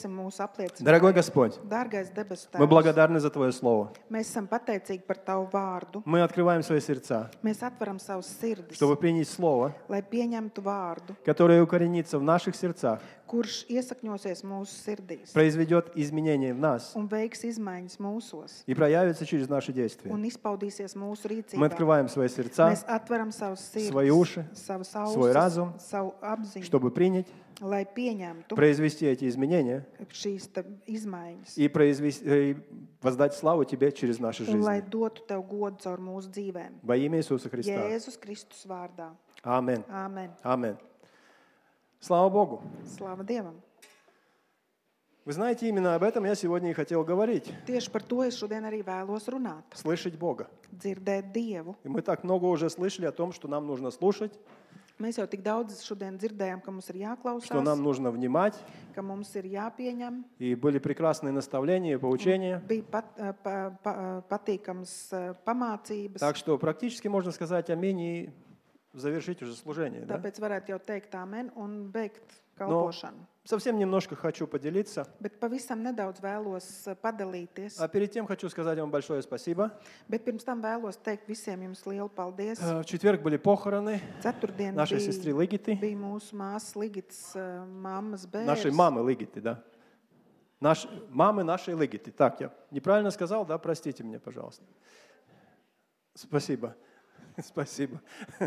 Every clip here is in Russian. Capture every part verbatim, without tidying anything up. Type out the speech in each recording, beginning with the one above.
mūsu Дорогой apliecinājumu. Господь, Dārgais debesu мы Tēvs, благодарны за Твое Слово. mēs esam pateicīgi par Tavu vārdu. Мы открываем свои сердца, Mēs atveram savus sirdis, чтобы принять Слово, lai pieņemtu vārdu, которое укоренится в наших сердцах, kurš iesakņosies mūsu sirdīs произведет изменения в нас un veiks izmaiņas mūsos и проявится через наши действия. un izpaudīsies mūsu Мы rīcībā. открываем свои сердца, Mēs atveram savus sirdis, свои уши, savus свой ausis, разум, savu apziņu, чтобы принять, lai pieņemtu произвести эти изменения šīs te izmaiņas и произвести, и воздать славу Тебе через наши un lai жизни. dotu Tev godu caur mūsu dzīvēm. Во имя Иисуса Христа. Jēzus Kristus vārdā. Аминь. Āmen. Аминь. Слава Богу. Slāva Dievam. Вы знаете, именно об этом я сегодня и хотел говорить. Tieši par to es šodien arī vēlos runāt. Слышать Бога. Dzirdēt Dievu. И мы так много уже слышали о том, что нам нужно слушать, Mēs jau tik daudz šodien dzirdējām, ka mums ir что нам jāklausās, нужно внимать. ka mums ir jāpieņem. И были прекрасные наставления и поучения. Bija pat, pa, pa, patīkams eh, pamācības, Так что практически можно сказать аминь и завершить уже служение. Да? tāpēc varētu jau teikt amen un beigt Но kalpošanu. совсем немножко хочу поделиться. Bet pavisam nedaudz vēlos eh, padalīties. А перед тем хочу сказать вам большое спасибо. Bet pirms tam vēlos teikt visiem jums lielu paldies. Э, В четверг были похороны Ceturtdien нашей сестры bija, Лигиты. bija mūsu māsas Ligits eh, mammas Нашей bērns. мамы Лигиты, да. Наш, мамы нашей Лигиты. Так, я неправильно сказал, да? Простите меня, пожалуйста. Спасибо. Спасибо.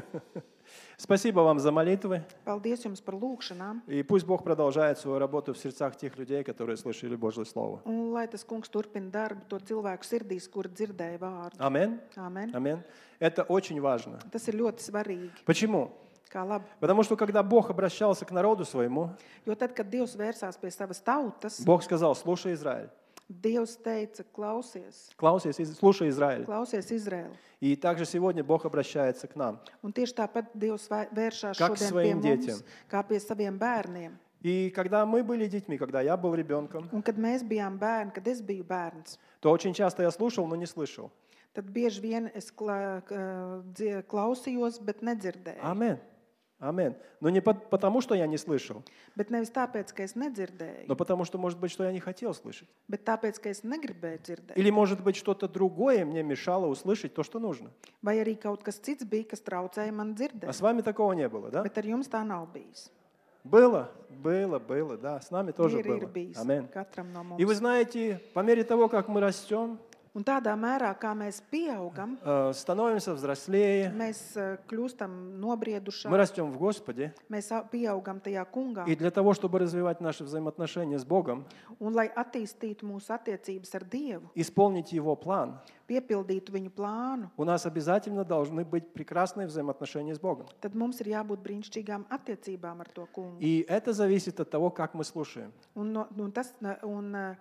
Спасибо вам за молитвы. Paldies jums par lūgšanām. И пусть Бог продолжает свою работу в сердцах тех людей, которые слышали Божье Слово. Un lai tas kungs turpina darbu to cilvēku sirdīs, kur dzirdēja vārdu. Аминь. Amen. Аминь. Это очень важно. Tas ir ļoti svarīgi. Почему? Kā labi. Потому что когда Бог обращался к народу своему, Jo tad, kad Dievs vērsās pie savas tautas, Бог сказал: слушай, Израиль. Dievs teica, klausies, Klausies, Из- слушай, Израиль. klausies Izraēlu. И также сегодня Бог обращается к нам. Un tieši tāpat Dievs vē- vēršās Kā šodien pie saviem mums, ģetiem. kā pie saviem bērniem. И когда мы были детьми, когда я был ребенком, Un kad mēs bijām bērni, kad es biju bērns, то очень часто я слушал, но не слышал. tad bieži vien es kla, k- dzie- klausījos, bet nedzirdēju. Аминь. Аминь. Но не по- потому, что я не слышал, Bet nevis tāpēc, ka es nedzirdēju, но потому, что, может быть, что я не хотел слышать. bet tāpēc, ka es negribēju dzirdēt. Или, может быть, что-то другое мне мешало услышать то, что нужно. Vai arī kaut kas cits bija, kas traucēja man А dzirdēt. с вами такого не было, да? Bet ar jums tā nav bijis. Было, было, было, да. С нами тоже Ir, ir было. bijis Аминь. katram no И вы mums. знаете, по мере того, как мы rастем, Un tādā mērā, kā mēs pieaugam, э, становимся взрослее, mēs eh, kļūstam мы nobriedušāki, растем в Господе. mēs a- pieaugam tajā kungā. И для того, чтобы развивать наши взаимоотношения с Богом, Un, lai attīstītu mūsu attiecības ar Dievu, исполнить Его план, piepildītu viņu plānu, у нас обязательно должны быть прекрасные взаимоотношения с Богом. tad mums ir jābūt brīnišķīgām attiecībām ar to kungu. И это зависит от того, как мы слушаем. Un, no, un, tas, un eh,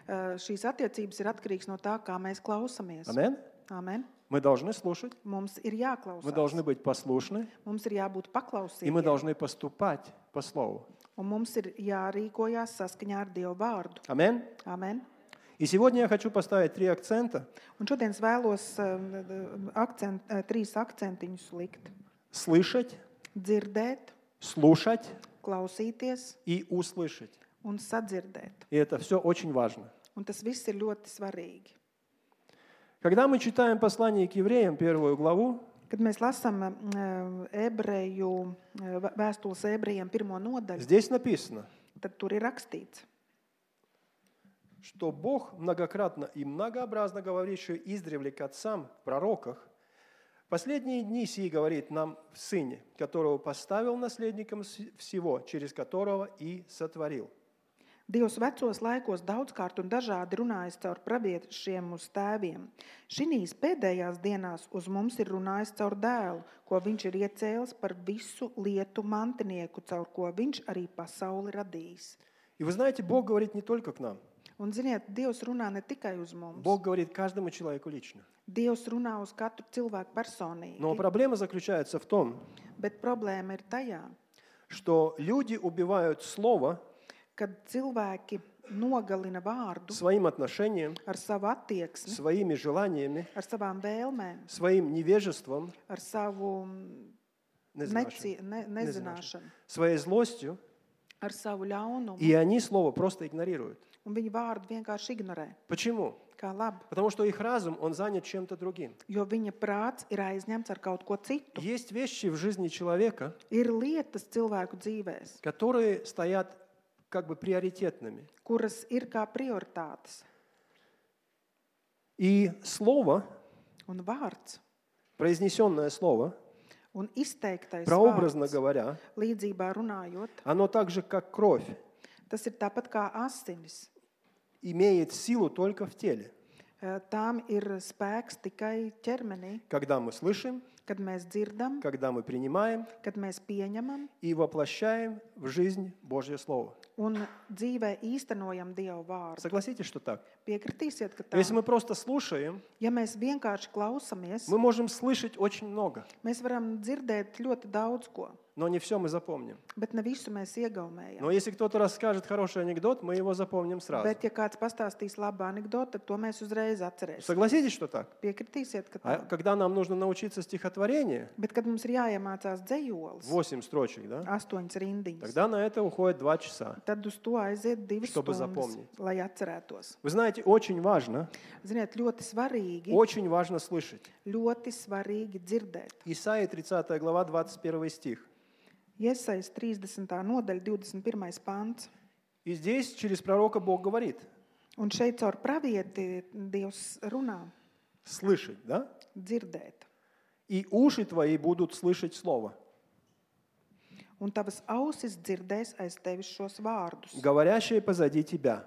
šīs attiecības ir atkarīgas no tā, kā mēs klausamies. Аминь. Amen. Мы должны слушать, Mums ir мы jāklausās. должны быть послушны, Mums ir jābūt и мы paklausīgiem. должны поступать по Слову. Un mums ir jārīkojās saskaņā ar Dieva vārdu. Аминь. Amen. И сегодня я хочу поставить три акцента. Un šodien es vēlos eh, akcent, eh, trīs akcentiņus likt. Слышать, Dzirdēt, слушать klausīties и услышать. un sadzirdēt. И это все очень важно. Un tas viss ir ļoti svarīgi. Когда мы читаем послание к евреям, первую главу, Kad mēs lasām eh, ebreju, eh, vēstules ebrejiem pirmo nodaļu, здесь написано, tad tur ir rakstīts, что Бог многократно и многообразно говоривший издревле к отцам, пророках, в последние дни сии говорит нам в Сыне, которого поставил наследником всего, через которого и сотворил. Dievs vecos laikos daudzkārt un dažādi runājis caur praviešiem uz tēviem. Šinīs pēdējās dienās uz mums ir runājis caur dēlu, ko viņš ir iecēlis par visu lietu mantinieku, caur ko viņš arī pasauli radījis. И вы знаете, Бог говорит не только к нам. Un, ziniet, Dievs runā ne tikai uz mums. Бог говорит каждому человеку лично. Dievs runā uz katru cilvēku personīgi. Но проблема заключается в том, Bet problēma ir tajā, что люди убивают слово kad cilvēki nogalina vārdu своим отношением, ar savu attieksmi, своими желаниями, ar savām vēlmēm, своим невежеством, ar savu neci, ne, nezināšanu, своей злостью, ar savu ļaunumu, И они слово просто игнорируют. un viņi vārdu vienkārši ignorē. Почему? Kā labi, Потому что их разум, он занят чем-то другим. jo viņa prāts ir aizņemts ar kaut ko citu. Есть вещи в жизни человека, Ir lietas cilvēku dzīvēs, которые стоят как бы приоритетными. kuras ir kā prioritātes. И слово, Un vārds, произнесенное слово, un izteiktais прообразно vārds, говоря, līdzībā runājot, оно так же, как кровь, tas ir tāpat kā asinis. имеет силу только в теле. Eh, Tām ir spēks tikai ķermenī, Когда мы слышим, kad mēs dzirdam, когда мы принимаем kad mēs pieņemam и воплощаем в жизнь Божье Слово. un dzīvē īstenojam Dievu vārdu. Согласитесь, что так? Piekritīsiet, ka Но Если tā, мы просто слушаем, ja mēs vienkārši klausamies, мы можем слышать очень много, mēs varam dzirdēt ļoti daudz ko, но не все мы запомним. bet ne visu mēs iegaumējam. Но если кто-то расскажет хороший анекдот, мы его запомним сразу. Bet, ja kāds pastāstīs labu anekdotu, tad to mēs uzreiz atcerēsim. Согласитесь, что так? Piekritīsiet, ka А tā. когда нам нужно научиться стихотворению, Bet, kad mums ir jāiemācās dzējolis, восемь строчек, да, astoņas rindiņas, тогда на это уходит два часа. tad uz to aiziet divas Чтобы stundas, запомнить. lai atcerētos. Вы знаете, очень важно, Ziniet, ļoti svarīgi, очень важно слышать. ļoti svarīgi dzirdēt. Исайя тридцатая глава, двадцать первый стих. Iesaist trīsdesmitā nodaļa, divdesmit pirmais pants. И здесь через пророка Бог говорит, Un šeit caur pravieti Dievs runā, слышать, да? dzirdēt. И уши твои будут слышать слово, Un tavas ausis dzirdēs aiz tevis šos vārdus. говорящее позади тебя.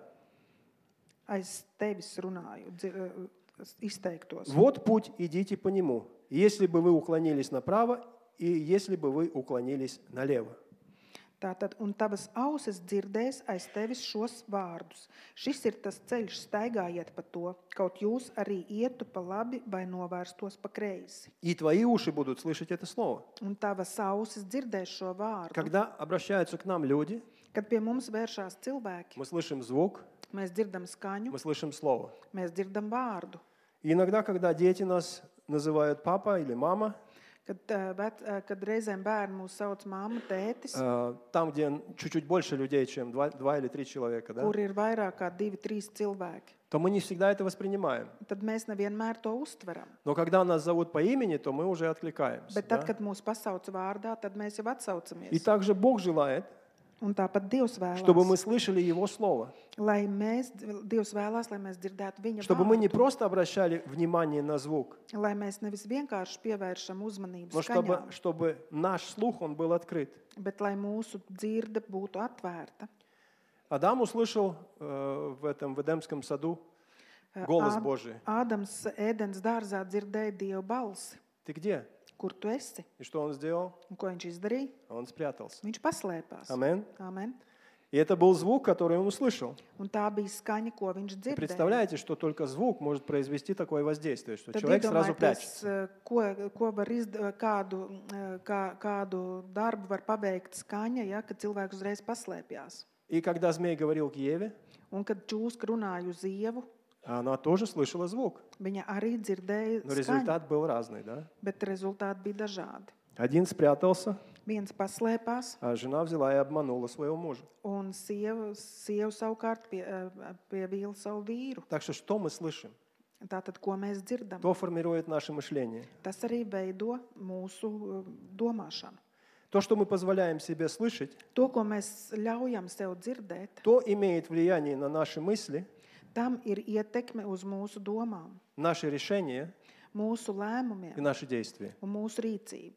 Aiz tevis runāju, dzir, izteiktos. Вот путь, идите по нему, если бы вы уклонились направо и если бы вы уклонились налево. Tātad, un tavas ausis dzirdēs aiz tevis šos vārdus. Šis ir tas ceļš, staigājiet pa to, kaut jūs arī ietu pa labi vai novērstos pa kreisi. И твои уши будут слышать это слово. Un tavas ausis dzirdēs šo vārdu. Когда обращаются к нам люди, Kad pie mums vēršās cilvēki, мы слышим звук, mēs dzirdam skaņu, мы слышим слово. mēs dzirdam vārdu. И иногда, когда дети нас называют папа или мама, Kad, eh, vet, eh, kad reizēm bērni mūs sauc mamma, tētis, э, там, где чуть-чуть больше людей, чем два, два или три человека, да, kur ir vairāk kā divi, trīs cilvēki, то мы не всегда это воспринимаем. tad mēs nevienmēr to uztveram. Но когда нас зовут по имени, то мы уже откликаемся. Bet Да? tad, kad mūs pasauc vārdā, tad mēs jau atsaucamies. И также Бог желает, Un tāpat Dievs чтобы мы vēlās, слышали Его Слово, lai mēs, Dievs vēlās, lai mēs dzirdētu viņa чтобы мы не vārdu, просто обращали внимание на звук, lai mēs nevis vienkārši pievēršam uzmanību но чтобы, skaņām, чтобы наш слух он был открыт. bet lai mūsu dzirde būtu atvērta. Адам услышал э, в этом в Эдемском саду голос Ād- Божий. Ādams ēdens dārzā dzirdēja Dieva balsi. Ты где? Kur tu esi? И что он сделал? Un ko viņš izdarīja? Он спрятался. Viņš paslēpās. Амен. Amen. И это был звук, который он услышал. Un tā bija skaņa, ko viņš И dzirdēja. представляете, что только звук может произвести такое воздействие, что Tad человек сразу iedomājieties, прячется. eh, ko, ko var izdarīt, kādu, eh, kā, kādu darbu var paveikt skaņa, ja, kad cilvēks uzreiz paslēpjas. И когда змей говорил к Еве, Un kad čūska runāja uz Ievu, она тоже слышала звук. viņa arī dzirdēja Но skaņu, результат был разный, да? bet rezultāti bija dažādi. Один спрятался, Viens paslēpās, а жена взяла и обманула своего мужа. un sieva, sieva savukārt pie, eh, pievīla savu vīru. Так что что мы слышим? Tātad, ko mēs dzirdam? То формирует наше мышление. Tas arī veido mūsu eh, domāšanu. То, что мы позволяем себе слышать, To, ko mēs ļaujam sev dzirdēt, то имеет влияние на наши мысли, tam ir ietekme uz mūsu domām, наши решения mūsu и lēmumiem наши действия. un mūsu rīcību.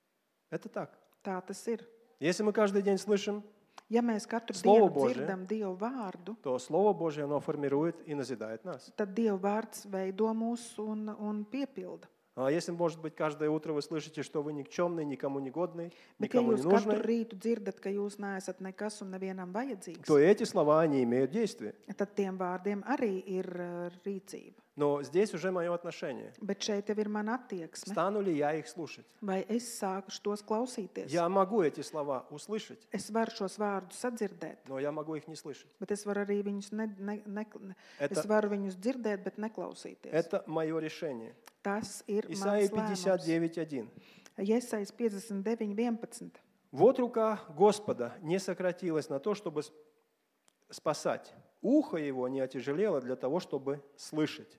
Это так. Tā tas ir. Если мы каждый день слышим, Ja mēs katru Slovo dienu Božie. dzirdam Dievu vārdu, то Слово Божье, оно формирует и назидает нас. tad Dieva vārds veido mūs un, un piepilda. А если, может быть, каждое утро вы слышите, что вы никчемный, никому не годный, Bet, ja никому не jūs katru нужный, rītu dzirdat, ka jūs neesat nekas un nevienam vajadzīgs, то эти слова, они имеют действие. tad tiem vārdiem arī ir uh, rīcība. Но здесь уже мое отношение. Bet šeit jau ir mana attieksme. Стану ли я их слушать? Vai es sāku tos klausīties? Я могу эти слова услышать, Es varu šos vārdus sadzirdēt, но я могу их не слышать. bet es varu arī viņus, ne, ne, ne, ne, Это- es varu viņus dzirdēt, bet neklausīties. Это мое решение. Tas ir Исайя mans пятьдесят lēmums. девять один. Iesaist piecdesmit deviņi, vienpadsmit. Вот рука Господа не сократилась на то, чтобы спасать. Ухо его не отяжелело для того, чтобы слышать.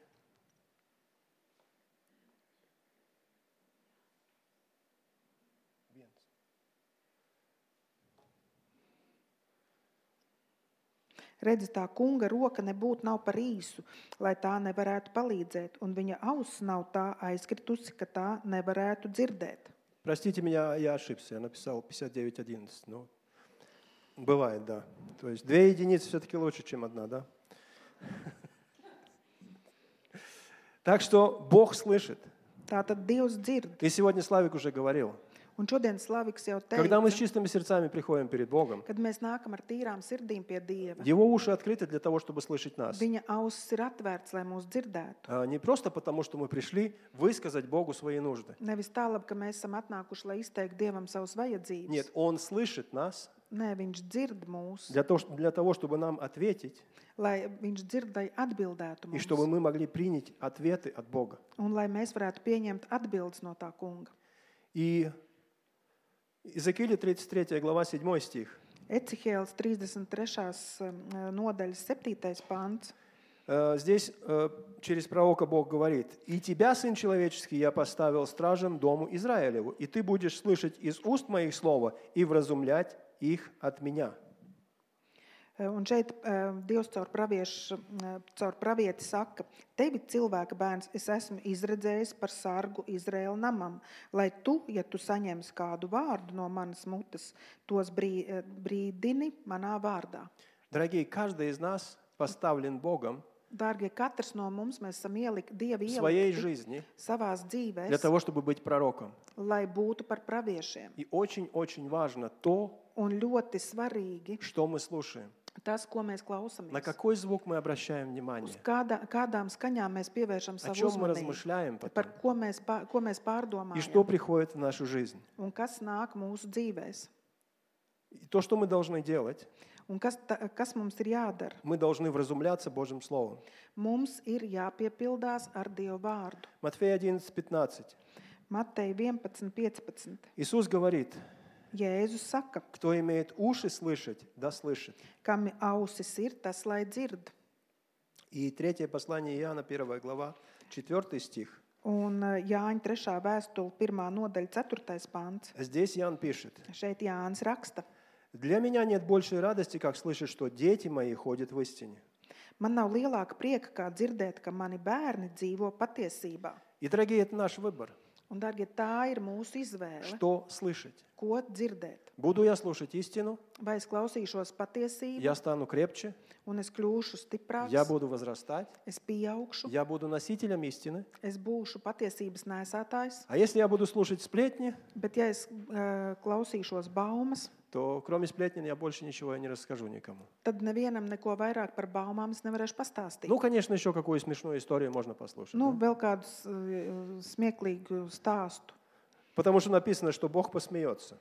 Redzi, tā kunga roka nebūtu nav par īsu, lai tā nevarētu palīdzēt, un viņa auss nav tā aizkritusi, ka tā nevarētu dzirdēt. Простите меня, я ошибся, я написал пятьдесят девять одиннадцать. Ну, бывает, да. То есть две единицы все-таки лучше, чем одна, да? Так что Бог слышит. Tātad Dievs dzird. И сегодня Славик уже говорил. Un šodien Slaviks jau Когда мы с teica, чистыми сердцами приходим перед Богом, kad mēs nākam ar tīrām sirdīm pie Dieva, Его уши открыты для того, чтобы слышать нас. viņa auss ir atvērts, lai mūs dzirdētu. А Не просто потому, что мы пришли высказать Богу свои нужды. Nevis tālāk, ka mēs esam atnākuši, lai izteiktu Dievam savas vajadzības. Нет, Он слышит нас Nē, viņš dzird mūs, для того, для того, чтобы нам ответить, lai viņš dzird, lai atbildētu и mums. чтобы мы могли принять ответы от Бога. Un lai mēs varētu pieņemt atbildes no tā kunga. И Иезекииля тридцать третья глава, седьмой стих. Ecihēls trīsdesmit trešās nodaļas septītais pants. Э, Здесь э, через пророка Бог говорит: «И тебя, Сын человеческий, я поставил стражем дому Израилеву, и ты будешь слышать из уст моих слова и вразумлять их от меня». Un šeit Dievs caur, praviešu, caur pravieti saka, tevi cilvēka bērns es esmu izredzējis par sargu Izraēla namam, lai tu, ja tu saņemsi kādu vārdu no manas mutes, tos brī, brīdini manā vārdā. Дорогие, каждый из нас поставлен Богом Dārgie, katrs no mums mēs esam ielikt, Dievi в своей ielikti жизни savās для dzīvēs, того, чтобы быть пророком. lai būtu par praviešiem. И очень-очень важно то, Un ļoti svarīgi что мы слушаем. tas, ko mēs На klausamies. какой звук мы обращаем внимание? Uz kādā, kādām skaņām mēs pievēršam О savu чем мы uzmanību. размышляем Par потом? ko mēs, pā- ko mēs И что pārdomājam приходит в нашу жизнь? un kas nāk mūsu dzīvēs. И то, что мы должны делать, Un kas, ta, kas mums ir jādara? мы должны вразумляться Божьим Словом. Mums ir jāpiepildās ar Dievu vārdu. Матфея одиннадцать пятнадцать. Mateja vienpadsmit piecpadsmit. Иисус говорит: Jēzus saka, кто имеет уши слышать, да слышит. kam ausis ir, tas lai dzird. И третье послание Иоанна, первая глава, четвертый стих. Un ā, Jāņa trešā vēstule, pirmā nodaļa, ceturtais pants. Здесь Иоанн пишет: Šeit Jānis raksta. «Для меня нет большей радости, как слышать, что дети мои ходят в истине». Man nav lielāka prieka, kā dzirdēt, ka mani bērni dzīvo patiesībā. И, дорогие, это наш выбор. Un, dārgie, tā ir mūsu izvēle. Что слышать? Ko dzirdēt? Буду я слушать истину, Vai es klausīšos patiesību, я стану крепче, un es kļūšu stiprāks, я буду возрастать, es pieaugšu, я буду носителем истины. es būšu patiesības nēsātājs. А если я буду слушать сплетни, Bet, ja es uh, klausīšos baumas, то кроме сплетен я больше ничего не расскажу никому. tad nevienam neko vairāk par baumām es nevarēšu pastāstīt. Ну, конечно, еще какую смешную историю можно послушать. Nu, да? vēl kādu uh, smieklīgu stāstu. Потому что написано, что Бог посмеется.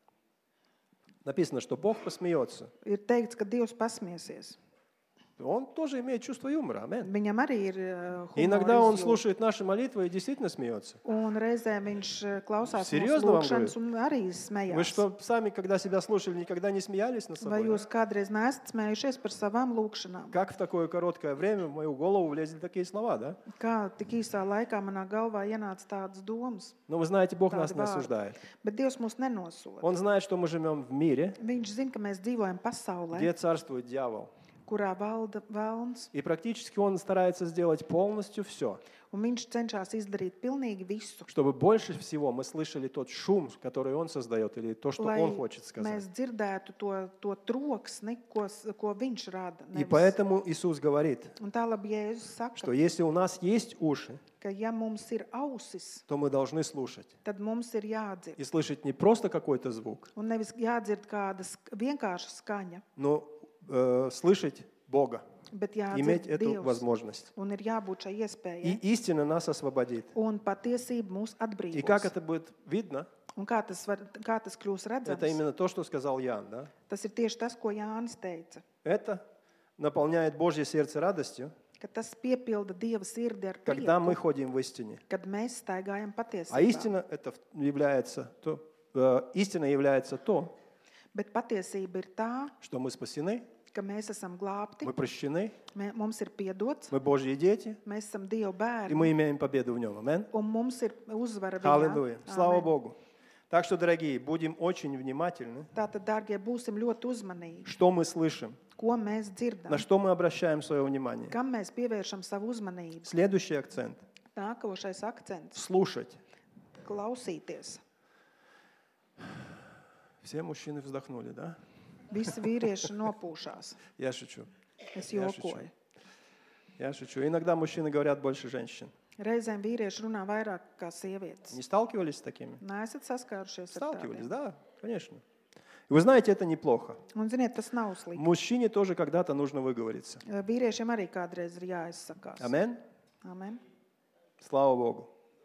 Написано, что Бог посмеется. Ir teikts, ka Dievs pasmiesies. Он тоже имеет чувство юмора. Амен. Viņam arī ir uh, И иногда Он humora izjūta. слушает наши молитвы и действительно смеется. Un reizē viņš uh, klausās mūsu Серьезно вам lūgšanas un arī smējās. Вы что, сами, когда себя слушали, никогда не смеялись над Vai собой? jūs kādreiz neesat smējušies par savām lūgšanām? Как в такое короткое время в мою голову влезли такие слова, да? Kā tik īsā laikā manā galvā ienāca tādas domas? Но вы знаете, Бог Tādi нас не vārdi. осуждает. Bet Dievs mūs nenosoda. Он знает, что мы живем в мире, Viņš zina, ka mēs dzīvojam pasaulē, где царствует дьявол. kurā valda vēlns, И практически он старается сделать полностью все, un viņš cenšas izdarīt pilnīgi visu, чтобы больше всего мы слышали тот шум, который он создает, или то, что lai он хочет сказать. mēs dzirdētu to, to troksni, ko, ko viņš rada. И nevis- поэтому Иисус говорит, Un tālāk Jēzus saka, что если у нас есть уши, ka ja mums ir ausis, то мы должны слушать. tad mums ir jādzird. И слышать не просто какой-то звук, Un nevis jādzird kāda sk- vienkārša skaņa, но э, слышать Бога, bet иметь jādzird эту Dievs. возможность. Un ir jābūt šai И iespējai. истина нас освободит. Un patiesība mūs И как atbrīvos. это будет видно, Un kā tas, var, kā tas kļūs это redzams? именно то, что сказал Ян. Да? Tas ir tieši tas, ko Jānis teica. Это наполняет Божье сердце радостью, Ka tas piepilda Dieva sirdi ar когда мы prieku, ходим в истине. kad mēs staigājam А patiesībā. истина это является то, э, истиной является то, Bet patiesība ir tā, что мы спасены, ka mēs esam glābti, мы прощены, mē, mums ir piedots, мы Божьи дети, mēs esam Dieva и bērni, мы имеем победу в Нем. Аминь. un mums ir uzvara viņā. Аллилуйя. Слава Āmen. Богу. Так что, дорогие, будем очень внимательны, Tātad, dārgie, būsim ļoti uzmanīgi, что мы слышим, ko mēs dzirdam, на что мы обращаем свое внимание. kam mēs pievēršam savu uzmanību. Следующий акцент Nākošais akcents – слушать. – klausīties. Все мужчины вздохнули, да? Visi vīrieši nopūšās. Я шучу. Es Я jokoju. Я шучу. Иногда мужчины говорят больше женщин. Reizēm vīrieši runā vairāk kā sievietes. Не сталкивались с такими? Neesat saskārušies ar Сталкивались, tādiem. да, конечно. И вы знаете, это неплохо. Un, ziniet, tas nav slikti. Мужчине тоже когда-то нужно выговориться. Vīriešiem arī kādreiz ir jāizsakās. Аминь. Amen. Слава Богу.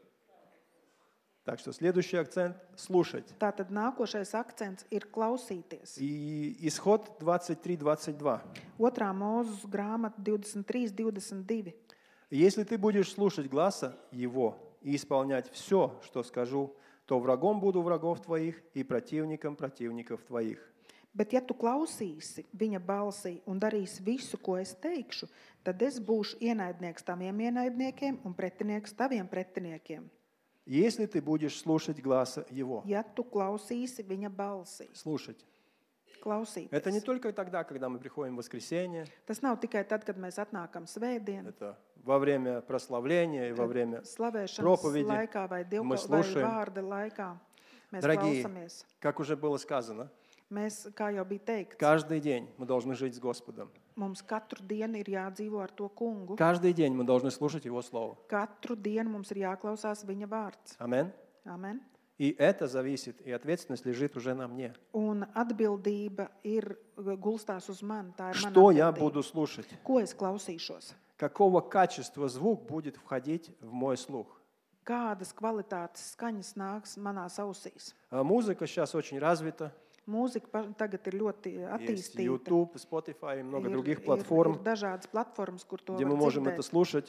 Так что следующий акцент – слушать. Tātad nākošais akcents ir klausīties. И исход двадцать три двадцать два. Otrā mūzes grāmata divdesmit trīs divdesmit divi. Если ты будешь слушать гласа Его и исполнять все, что скажу, то врагом буду врагов твоих и противником противников твоих. Bet ja tu klausīsi viņa balsī un darīsi visu, ko es teikšu, tad es būšu ienaidnieks taviem ienaidniekiem un pretinieks taviem pretiniekiem. Если ты будешь слушать гласа Его. Ja tu klausīsi viņa balsī. Слушать. Klausīties. Это не только тогда, когда мы приходим в воскресенье. Tas nav tikai tad, kad mēs atnākam svētdien, Это во время прославления и во время slavēšanas проповеди laikā vai, мы divka, vai слушаем. vārda laikā. Mēs Дорогие, klausamies. как уже было сказано, Mēs, kā jau bija teikts, каждый день мы должны жить с Господом. mums katru dienu ir jādzīvo ar to kungu. Каждый день мы должны слушать Его Слово. Katru dienu mums ir jāklausās viņa vārds. Аминь. Amen. И это зависит, и ответственность лежит уже на мне. Un atbildība ir gulstās uz mani. Tā ir mana Что я atbildība. буду слушать? Ko es klausīšos? Какого качества звук будет входить в мой слух? Kādas kvalitātes skaņas nāks manās ausīs? А Музыка сейчас очень развита. Mūzika pa- tagad ir ļoti Есть attīstīta. YouTube, Spotify и много Ir, других ir, платформ, ir dažādas platformas, kur to где var мы можем это dzirdēt, слушать.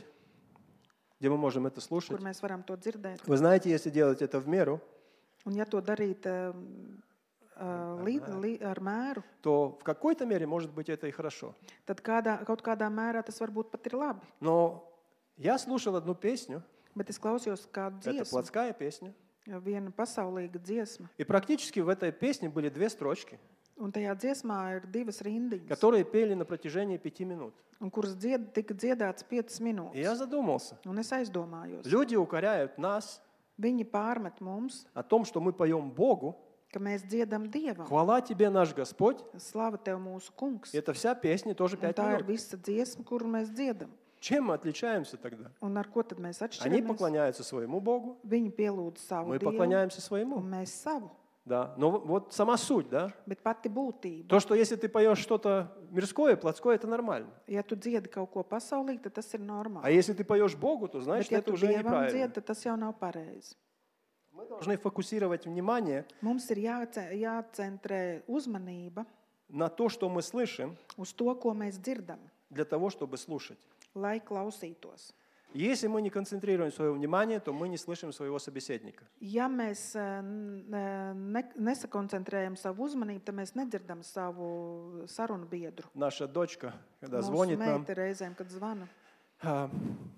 Где мы можем это слушать. kur mēs varam to dzirdēt. Вы знаете, если делать это в меру, Un ja to darīt um, uh, li, li, ar mēru, то в какой-то мере, может быть, это и хорошо. tad kādā, kaut kādā mērā tas varbūt pat ir labi. Но я слушал одну песню, Bet es klausījos kādu это dziesmu, плотская песня, viena pasaulīga dziesma. и практически в этой песне были две строчки, Un tajā dziesmā ir divas rindiņas, которые пели на протяжении пяти минут. un kuras dzied, tika dziedāts piecas И minūtes. я задумался. Un es aizdomājos. Люди укоряют нас Viņi pārmet mums, о том, что мы поем Богу. ka mēs dziedam Dievam. Хвала тебе, наш Господь. Slava Tev, mūsu kungs. И это вся песня тоже Un пять tā ir минут. visa dziesma, kuru mēs dziedam. Чем мы отличаемся тогда? Un ar ko tad mēs Они atšķiramies? поклоняются своему Богу, Viņi pielūdz savu мы Dievu, поклоняемся un своему. mēs savu. Да. Но вот сама суть, да? Bet pati būtība. То, что если ты поешь что-то мирское, плотское, это нормально. Ja tu dziedi kaut ko pasaulīgi, tad tas ir А normāli. если ты поешь Богу, то Bet значит, ja это tu уже Dievam неправильно. dziedi, tad tas jau nav pareizi. Мы должны фокусировать внимание Mums ir jāce- jācentrē uzmanība на то, что мы слышим, uz to, ko mēs dzirdam, для того, чтобы слушать. lai klausītos. Если мы не концентрируем свое внимание, то мы не слышим своего собеседника. Ja mēs eh, ne, ne- nesakoncentrējam savu uzmanību, tad mēs nedzirdam savu sarunu biedru. Наша дочка, когда Mūsu звонит нам, meita reizēm, kad zvana, а,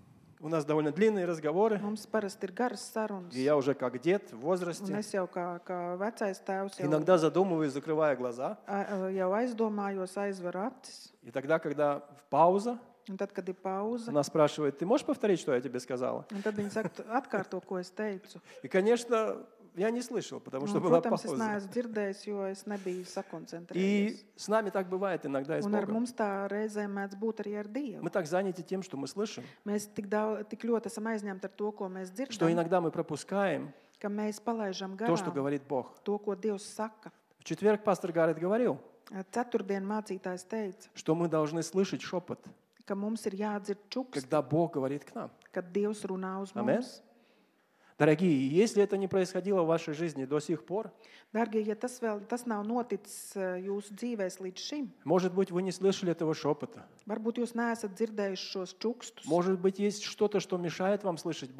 у нас довольно длинные разговоры, mums parasti ir garas sarunas. и я уже как дед в Un возрасте, es jau kā, kā vecais tēvs jau, иногда задумываюсь, закрывая глаза. a- jau aizdomājos, aizveru acis. И тогда, когда в пауза, Un tad, kad ir pauze, она спрашивает, ты можешь повторить, что я тебе сказала? un tad viņi saka, atkārto, ko es teicu. И, конечно, я не слышал, потому что Un, была protams, es пауза. neesmu dzirdējis, jo es nebiju sakoncentrējies. И с нами так бывает иногда и с Un ar Богом. mums tā reizēm mēdz būt arī ar Dievu. Мы так заняты тем, что мы слышим, Mēs tik, daudz, tik ļoti esam aizņemti ar to, ko mēs что dzirdam, иногда мы пропускаем ka mēs palaidām то, что garām говорит Бог. to, ko Dievs saka. В четверг пастор Гаррет говорил, Ceturtdien mācītājs teica, что мы должны слышать шепот, ka mums ir jādzird čuksts, когда Бог говорит к нам. kad Dievs runā uz Amen. mums. Дорогие, если это не происходило в вашей жизни до сих пор, Dargie, ja tas vēl tas nav noticis eh, jūsu dzīvēs līdz šim, может быть, вы не слышали этого шепота. varbūt jūs neesat dzirdējuši šos čukstus. Может быть, есть что-то, что мешает вам слышать Бога.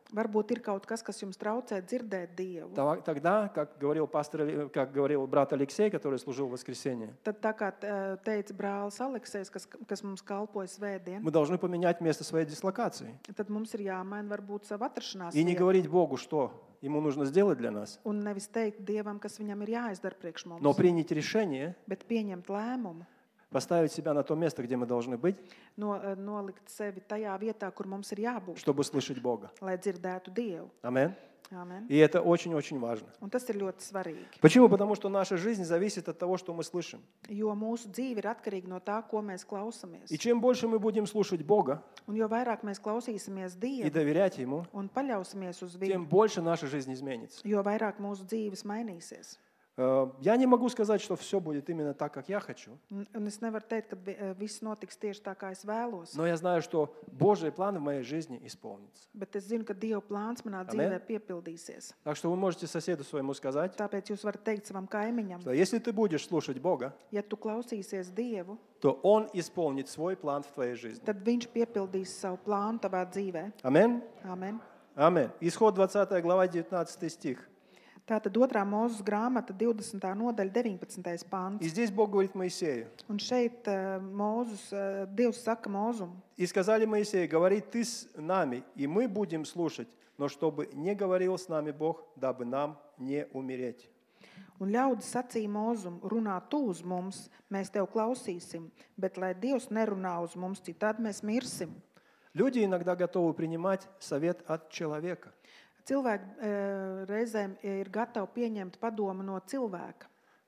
Varbūt ir kaut kas, kas jums traucē dzirdēt Dievu. Та- Тогда, как говорил пастор, Али- как говорил брат Алексей, который slужил в воскресенье, Tad tā kā eh, teica brālis Aleksējs, kas, kas mums kalpoja svētdien, мы должны поменять место своей дислокации. tad mums ir jāmaina varbūt savu atrašanās И не vietu. говорить Богу, что Ему нужно сделать для нас, Un nevis teikt Dievam, kas viņam ir jāizdara priekš mums, но принять решение, bet pieņemt lēmumu, поставить себя на то место, где мы должны быть, no, eh, nolikt sevi tajā vietā, kur mums ir jābūt, чтобы слышать Бога. lai dzirdētu Dievu. Амин. Amen. И это очень-очень важно. Un tas ir ļoti svarīgi, Почему? Потому что наша жизнь зависит от того, что мы слышим. jo mūsu dzīve ir atkarīga no tā, ko mēs И klausamies. чем больше мы будем слушать Бога Un jo vairāk mēs klausīsimies и Dievu доверять Ему, un paļausimies uz тем viņu, больше наша жизнь изменится. jo vairāk mūsu dzīves mainīsies. Э, Я не могу сказать, что все будет именно так, как я хочу, Un, un es nevaru teikt, ka vi- eh, viss notiks tieši tā, kā es vēlos. но я знаю, что Божий план в моей жизни исполнится. Bet es zinu, ka Dieva plāns manā dzīvē piepildīsies. Так что вы можете соседу своему сказать, Tāpēc jūs varat teikt savam kaimiņam, что если ты будешь слушать Бога, ja tu klausīsies Dievu, то Он исполнит свой план в твоей жизни. tad Viņš piepildīs savu plānu tavā dzīvē. Амин? Amen. Амин. Исход двадцатая глава, девятнадцатый стих. Tātad otrā mūzes grāmata, divdesmitā nodaļa, deviņpadsmitais pāns. И здесь Бог говорит Моисею. Un šeit uh, Mūzus, uh, Dievs saka Mūzum, И сказали Моисею, говори ты с нами, и мы будем слушать, но чтобы не говорил с нами Бог, дабы нам не умереть. un ļaudis sacīja Mūzum, runā tu uz mums, mēs tev klausīsim, bet lai Dievs nerunā uz mums, citādi mēs mirsim. Люди иногда готовы принимать совет от человека. Cilvēki e, reizēm ir gatavi pieņemt padomu no cilvēka,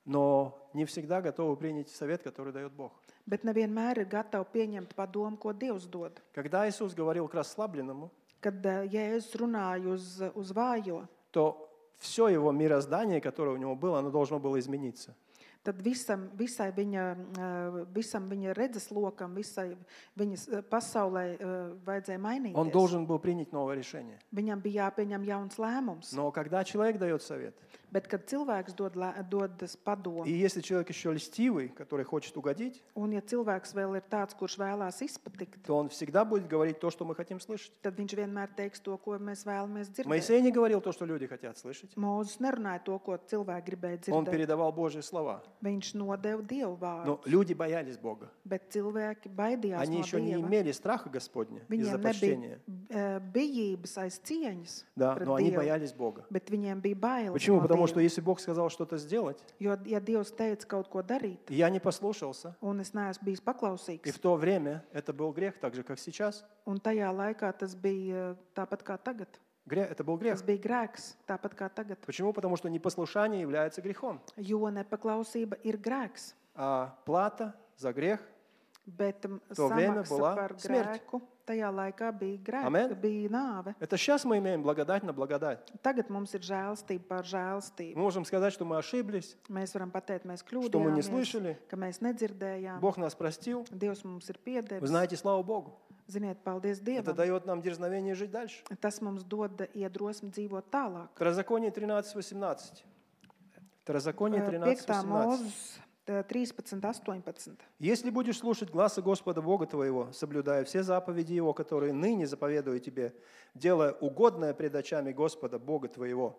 Но не всегда готовы принять совет, который дает Бог. bet nevienmēr ir gatavi pieņemt padomu, ko Dievs dod. Когда Иисус говорил к расслабленному, Kad e, Jēzus runāja uz, uz vājo, то все его мироздание, которое у него было, оно должно было измениться. tad visam, visai viņa, e, visam viņa redzeslokam, visai viņas e, pasaulē e, vajadzēja Он mainīties. должен был принять новое решение. Viņam bija jāpieņem jauns lēmums. Но когда человек дает совет, Bet, kad cilvēks dod, lē- dod padomu, и если человек еще льстивый, который хочет угодить, un ja cilvēks vēl ir tāds, kurš vēlās izpatikt, то он всегда будет говорить то, что мы хотим слышать. tad viņš vienmēr teiks to, ko mēs vēlamies dzirdēt. Моисей не говорил то, что люди хотят слышать. Mūzis nerunāja to, ko cilvēki gribēja Он dzirdēt. передавал Божьи слова. Viņš nodeva Dievu Но vārdu, люди боялись Бога. bet cilvēki baidījās Они no еще не Dieva. имели страха Господня из-за Viņiem nebija почтения. eh, bijības aiz cieņas Да, pret но они Dievu, боялись Бога. bet viņiem bija bailes Почему? no Потому что Dieva. если Бог сказал что-то сделать, Jo, ja Dievs teica kaut ko darīt, и я не послушался, un es neesmu bijis и paklausīgs, в то время это был грех, так же, как сейчас. un tajā laikā tas bija tāpat kā tagad. Грех, это был грех. Tas bija grēks, tāpat kā tagad. Почему? Потому что непослушание является грехом. Jo nepaklausība ir grēks, А плата за грех, bet um, To время samaksa была par смерть. grēku tajā laikā bija grēks, Amen. bija nāve. это сейчас мы имеем благодать на благодать. Tagad mums ir žēlstība par Мы žēlstību. можем сказать, что мы ошиблись, Mēs varam pateikt, mēs что мы не kļūdījāmies, слышали, ka mēs nedzirdējām. Бог нас простил. Dievs mums ir Вы piedevis. знаете, слава Богу. Ziniet, paldies Это Dievam. дает нам дерзновение жить дальше. Tas mums dod iedrosmi dzīvot tālāk. Второзаконие тринадцать восемнадцать. Второзаконие тринадцать Piektā восемнадцать. mūzes trīspadsmit, astoņpadsmit. Если будешь слушать гласа Господа Бога твоего, соблюдая все заповеди Его, которые ныне заповедую тебе, делая угодное пред очами Господа Бога твоего.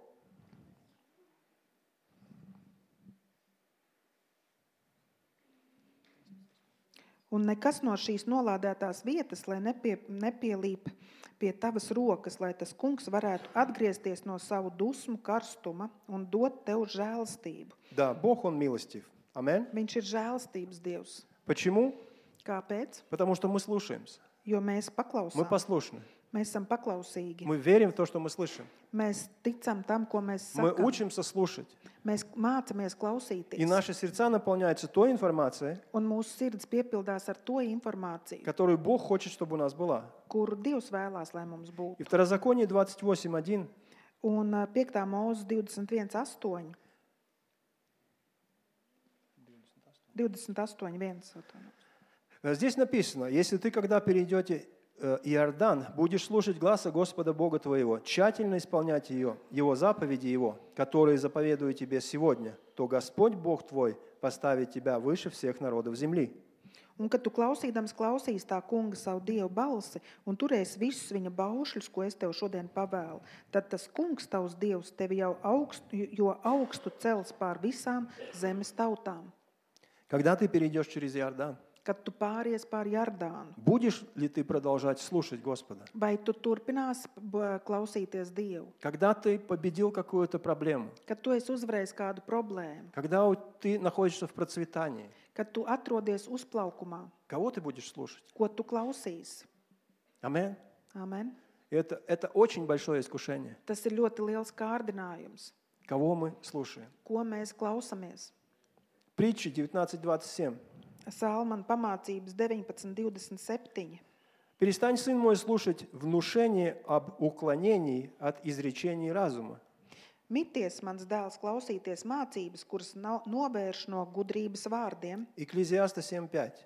Un nekas no šīs nolādētās vietas, lai nepie, nepielīp pie tavas rokas, lai tas kungs varētu atgriezties no savu dusmu karstuma un dot tev žēlstību. Да, Бог, Он милостив. Аминь. Viņš ir žēlstības Dievs. Почему? Kāpēc? Потому что мы слушаемся. Jo mēs Мы paklausām. послушны. Mēs esam paklausīgi. Мы верим в то, что мы слышим. Mēs ticam tam, ko mēs Мы sakām. учимся слушать. Mēs mācāmies И klausīties. наши сердца наполняются той информацией, Un mūsu sirds piepildās ar to informāciju, которую Бог хочет, чтобы у нас была. kuru Dievs vēlās, lai mums būtu. И Второзаконие двадцать восемь один. Un ā, piektā mūzes divdesmit viens astoņi. divdesmit astoņi viens. Здесь написано, если ты, когда перейдете э, Иордан, будешь слушать гласа Господа Бога твоего, тщательно исполнять ее, Его заповеди Его, которые заповедую тебе сегодня, то Господь Бог твой поставит тебя выше всех народов земли. Un, kad tu klausīdams klausīs tā kunga savu Dievu balsi un turēsi visus viņa baušļus, ko es tev šodien pavēlu, tad tas kungs tavs Dievs tevi jau augstu, jo augstu cels pār visām zemes tautām. Когда ты перейдешь через Иордан, Kad tu pāries pār Jardānu, будешь ли ты продолжать слушать Господа? vai tu turpināsi b- klausīties Dievu? Когда ты победил какую-то проблему, Kad tu esi uzvarējis kādu problēmu, когда у- ты находишься в процветании, kad tu atrodies uzplaukumā, кого ты будешь слушать? ko tu klausīsi? Аминь. Amen. Это, это очень большое искушение. Tas ir ļoti liels kārdinājums. Кого мы слушаем? Ko mēs klausamies? Притчи девятнадцать двадцать семь. Salmana pamācības deviņpadsmit divdesmit septiņi. Перестань, сын мой, слушать внушение об уклонении от изречений разума. Mities, mans dēls, klausīties mācības, kuras nav novērš no gudrības vārdiem. Экклезиаста семь пять.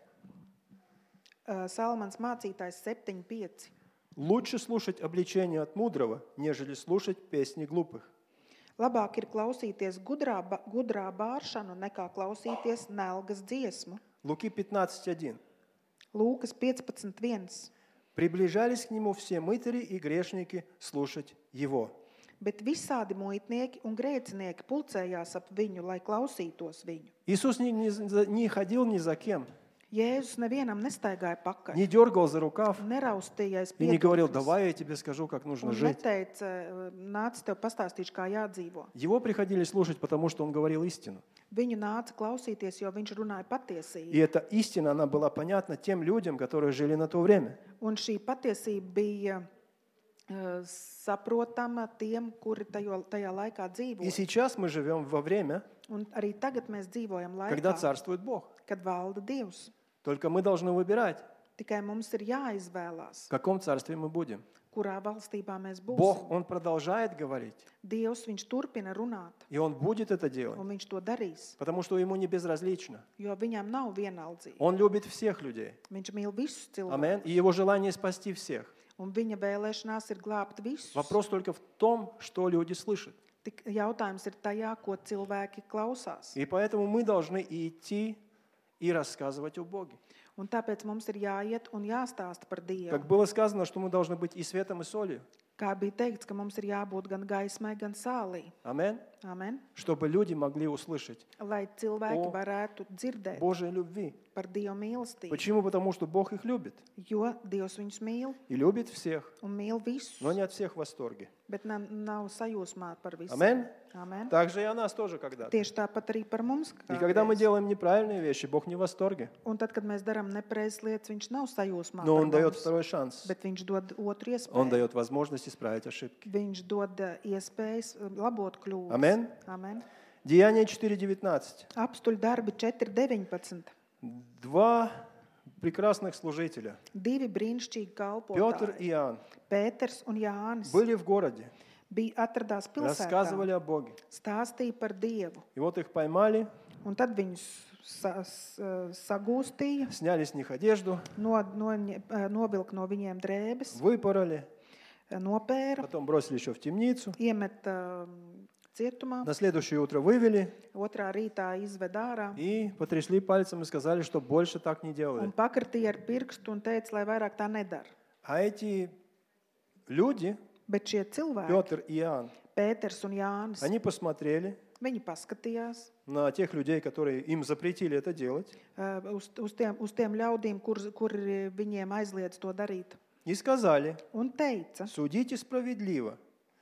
Salmans mācītājs septiņi pieci. Лучше слушать обличение от мудрого, нежели слушать песни глупых. Labāk ir klausīties gudrā, ba- gudrā bāršanu, nekā klausīties nelgas dziesmu. Луки пятнадцать один. Lūkas piecpadsmit viens. Приближались к нему все мытари и грешники слушать его. Bet visādi muitnieki un grēcinieki pulcējās ap viņu, lai klausītos viņu. Иисус не, не за- не ходил ни за кем, Jēzus nevienam nestaigāja pakaļ, не дергал за рукав neraustījās и не говорил, piedurknes давай я тебе скажу, как нужно un жить. neteica, nāc tev pastāstīšu, kā jādzīvo. Его приходили слушать, потому что он говорил истину. Viņu nāca klausīties, jo viņš runāja И patiesību. эта истина, она была понятна тем людям, которые жили на то время. Un šī patiesība bija eh, saprotama tiem, kuri tajo, tajā laikā И dzīvo. сейчас мы живем во время, Un arī tagad mēs dzīvojam когда laikā, царствует Бог. kad valda Dievs. Только мы должны выбирать, Tikai mums ir jāizvēlās, в каком царстве мы будем. kurā valstībā mēs Бог, būsim. Он продолжает говорить, Dievs, viņš turpina runāt, и Он будет это делать, un viņš to darīs, потому что Ему не безразлично. jo viņam nav vienaldzība. Он любит всех людей. Viņš mīl visus Амин. cilvēkus, И Его желание спасти всех. un viņa vēlēšanās ir glābt visus. Вопрос только в том, что люди слышат. Tik jautājums ir tajā, ko cilvēki klausās. И поэтому мы должны идти и рассказывать о Боге. Un tāpēc mums ir jāiet un jāstāsta par Dievu. Как было сказано, что мы должны быть и светом, и солью. Kā bija teikts, ka mums ir jābūt gan gaismai, gan sālī. Амин. Amen. Чтобы люди могли услышать Lai cilvēki O varētu dzirdēt Божьей любви. par Dieva mīlestību. Почему? Потому что Бог их любит. Jo Dievs viņus mīl И любит всех, un mīl visus, но не от всех в восторге. bet nav, nav sajūsmā par visiem. Амин. Amen. Так же и о нас тоже когда-то. Tieši tāpat arī par mums. И когда мы kādreiz. делаем неправильные вещи, Бог не в восторге. Un tad, kad mēs darām nepareizas lietas, viņš nav sajūsmā Но par Он дает mums, второй шанс. bet viņš dod otru Он iespēju. дает возможность исправить ошибки. Viņš dod eh, iespējas eh, labot kļūdas. Amen. Amen. Деяние четыре девятнадцать. Apstuļu darbi četri deviņpadsmit. Два прекрасных служителя, Divi brīnišķīgi Петр kalpotāji, и Иоанн, Pēters un Jānis, были в городе, bija atradās pilsētā, рассказывали о Боге. stāstīja par Dievu. И вот их поймали, Un tad viņus sa, s- sagūstīja, сняли с них одежду, no, no, novilka no viņiem drēbes, выпороли, nopēra, потом бросили еще в темницу. iemet uh, cietumā, На следующее утро вывели otrā rītā izved ārā и потрясли пальцем и сказали, что больше так не un делают. pakartīja ar pirkstu un teica, lai vairāk tā nedara. А эти люди, Bet šie cilvēki, Петр и Иоанн, Pēters un Jānis, они посмотрели viņi paskatījās на тех людей, которые им запретили это делать, uh, uz, uz, tiem, uz tiem ļaudīm, kur, kur viņiem aizliedz to darīt. и сказали, Un teica, судите справедливо.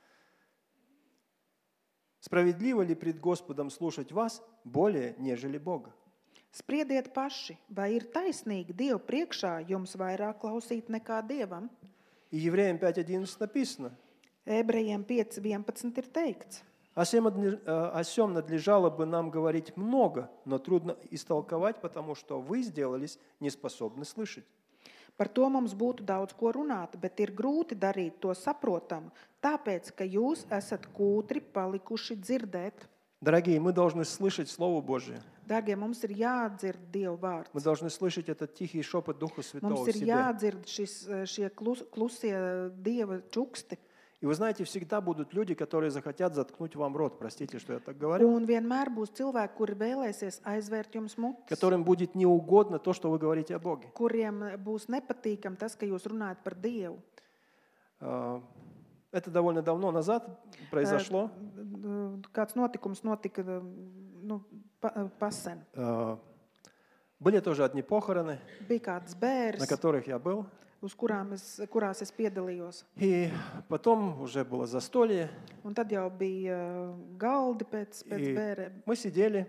Справедливо ли пред Господом слушать вас более, нежели Бога? spriediet paši, vai ir taisnīgi Dievu priekšā jums vairāk klausīt nekā Dievam? И Евреям пять одиннадцать написано, Ebrejiem pieci vienpadsmit ir teikts, о сем надлеж- э, о сем надлежало бы нам говорить много, но трудно истолковать, потому что вы сделались неспособны слышать. par to mums būtu daudz ko runāt, bet ir grūti darīt to saprotam, tāpēc, ka jūs esat kūtri palikuši dzirdēt. Дорогие, мы должны слышать Слово Божие. Dārgie, mums ir jādzird Dieva vārds. Мы должны слышать этот тихий шепот Духа Святого Mums в ir себе. jādzird šis, šie klus, klusie Dieva čuksti. И вы знаете, всегда будут люди, которые захотят заткнуть вам рот. Простите, что я так говорю. Un vienmēr būs cilvēki, kuri vēlēsies aizvērt jums mutis, Которым будет неугодно то, что вы говорите о Боге. kuriem būs nepatīkam tas, ka jūs runājat par Dievu. А, Это довольно давно назад произошло. Kāds notikums notika nu, pa, pasen. А, Были тоже одни похороны, Bija kāds на bērs, которых я был. uz kurām es, kurās es piedalījos. И потом уже было застолье. Un tad jau bija galdi pēc, pēc И bērēm. мы сидели,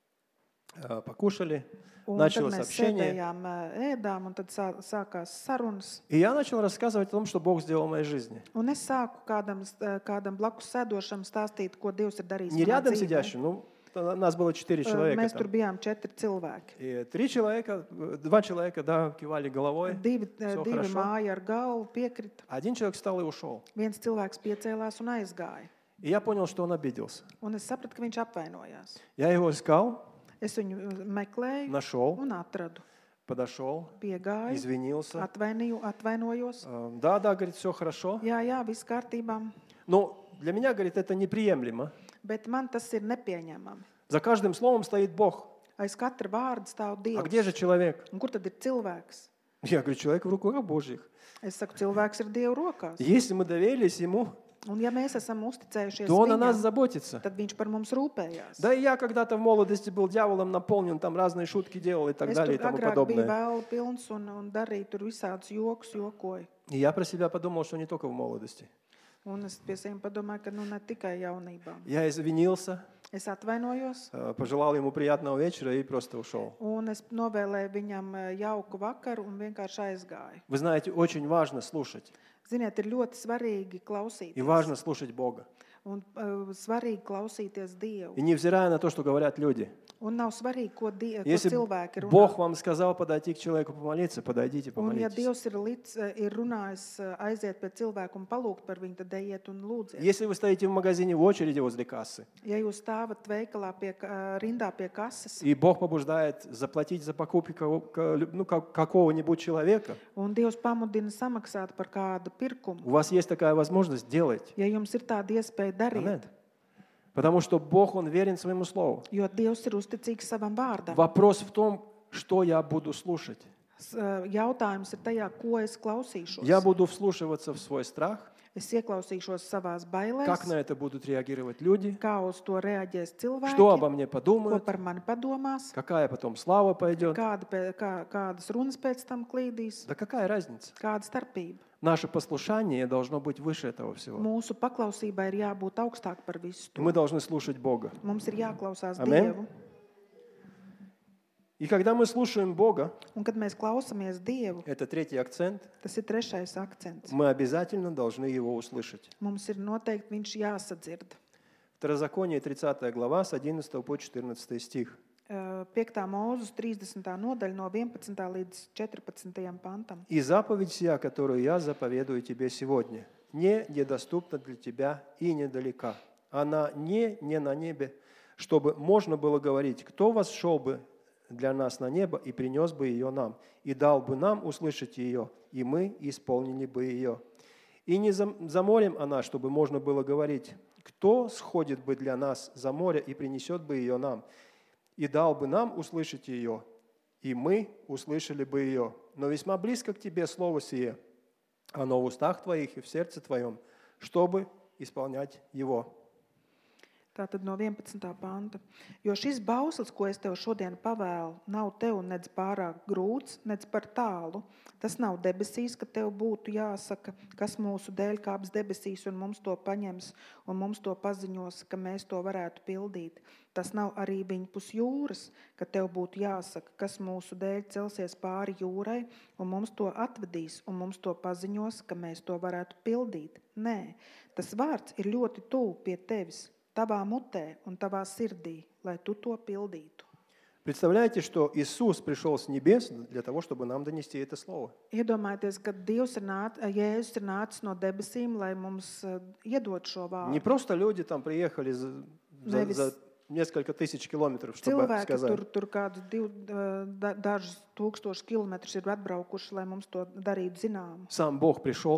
а, покушали, Un tad началось mēs общение. sēdējām, ē, ēdām, un tad sā, sākās sarunas. И я начал рассказывать о том, что Бог сделал в моей жизни. Un es sāku kādam, kādam blakus sēdošam stāstīt, ko Dievs ir darījis Не manā рядом dzīvē. сидящим, ну, т- нас было четыре человека. Mēs tur там. bijām četri cilvēki. И три человека, э, два человека, да, кивали головой. Divi, Всё divi хорошо. māja ar galvu piekrita. Один человек встал и ушел. Viens cilvēks piecēlās un aizgāja. И я понял, что он обиделся. Un es sapratu, ka viņš apvainojās. Я его искал, Es viņu meklēju нашел, un atradu. подошел, Piegāju, извинился. atvainoju, atvainojos. Э, Да, да, говорит, все хорошо. Jā, jā, viss kārtībā. Но для меня, говорит, это неприемлемо. Bet man tas ir nepieņemami. За каждым словом стоит Бог. Aiz katra vārda stāv А где Dievs. же человек? Un kur tad ir cilvēks? Я говорю, человек в руках Божьих. Es saku, cilvēks ir Dieva rokās. Если мы доверились Ему, Un ja mēs esam uzticējušies то Он о нас viņam, заботится. tad viņš par mums rūpējās. Да и я когда-то в молодости был дьяволом наполнен, там разные шутки делал и так Es далее tur и тому agrāk biju подобное. vēl pilns un, un darīju tur visādus jokus, jokoju. И я про себя подумал, что не только в молодости. Un es pie sevis padomāju, ka nu ne tikai jaunībā. Я извинился, Es atvainojos э, пожелал ему приятного вечера и просто ушел. un es novēlēju viņam eh, jauku vakaru un vienkārši aizgāju. Вы знаете, очень важно слушать. Ziniet, ir ļoti svarīgi И klausīties. важно слушать Бога. Un uh, svarīgi klausīties Dievu. И невзирая на то, что говорят люди. Un nav svarīgi, ko, die, ko Если cilvēki runā. Бог вам сказал подойти к человеку помолиться, подойдите, Un ja помолитесь. Dievs ir, līdz, eh, ir runājis eh, aiziet pie cilvēku un palūgt par viņu, tad ejiet un lūdziet. Если вы стоите в магазине в очереди возле кассы, Ja jūs stāvat veikalā pie, ka- rindā pie kases, и Бог побуждает заплатить за покупки кого- ка- ну, как- какого-нибудь человека, un Dievs pamudina samaksāt par kādu pirkumu, у вас есть такая возможность делать. ja jums ir tāda iespēja darīt, Amen. Потому что Бог, Он верен своему слову. jo Dievs ir uzticīgs savam vārdam. Вопрос в том, что я буду слушать. S- eh, Jautājums ir tajā, ko es klausīšos. Я буду вслушиваться в свой страх, Es ieklausīšos savās как bailēs, на это будут реагировать люди, kā uz to reaģēs что обо cilvēki, мне ko подумают, par mani padomās, какая потом слава пойдет. kāda, pē- kā, kādas runas pēc tam klīdīs, Да какая разница? kāda starpība. Наше послушание должно быть выше этого всего. Mūsu paklausībai ir jābūt augstāk par visu И to. мы должны слушать Бога. Mums ir jāklausās Amen. Dievu. И когда мы слушаем Бога, Un, kad mēs klausāmies Dievu, это третий акцент, tas ir trešais akcents. мы обязательно должны его услышать. Mums ir noteikti viņš jāsadzird. Второзаконие, тридцатая глава, с одиннадцатого по четырнадцатый стих. Eh, Piektā mūzes trīsdesmitā nodaļa no vienpadsmitā līdz četrpadsmitajam pantam. «И заповедь сия, которую я заповедую тебе сегодня, не недоступна для тебя и недалека. Она не, не на небе, чтобы можно было говорить, кто восшел бы для нас на небо и принес бы ее нам, и дал бы нам услышать ее, и мы исполнили бы ее. И не за, за морем она, чтобы можно было говорить, кто сходит бы для нас за море и принесет бы ее нам, и дал бы нам услышать ее, и мы услышали бы ее. Но весьма близко к тебе слово сие, оно в устах твоих и в сердце твоем, чтобы исполнять его». Tātad no vienpadsmitā panta. Jo šis bauslis, ko es tev šodien pavēlu, nav tev nec pārāk grūts, nec par tālu. Tas nav debesīs, ka tev būtu jāsaka, kas mūsu dēļ kāps debesīs un mums to paņems un mums to paziņos, ka mēs to varētu pildīt. Tas nav arī viņpus jūras, ka tev būtu jāsaka, kas mūsu dēļ celsies pāri jūrai un mums to atvedīs un mums to paziņos, ka mēs to varētu pildīt. Nē, tas vārds ir ļoti tuvu pie tevis, tavā mutē un tavā sirdī, lai tu to pildītu. Представляете, что Иисус пришел с небес для того, чтобы нам донести это слово. Iedomājieties, ka Dievs ir nāc, Jēzus ir nācis no debesīm, lai mums eh, iedod šo Не vārdu. просто люди там приехали за, за- Nevis за несколько тысяч километров, чтобы Cilvēki сказать. tur, tur kādu div, eh, da, dažus tūkstošus kilometrus ir atbraukuši, lai mums to darītu zinām. Сам Бог пришел,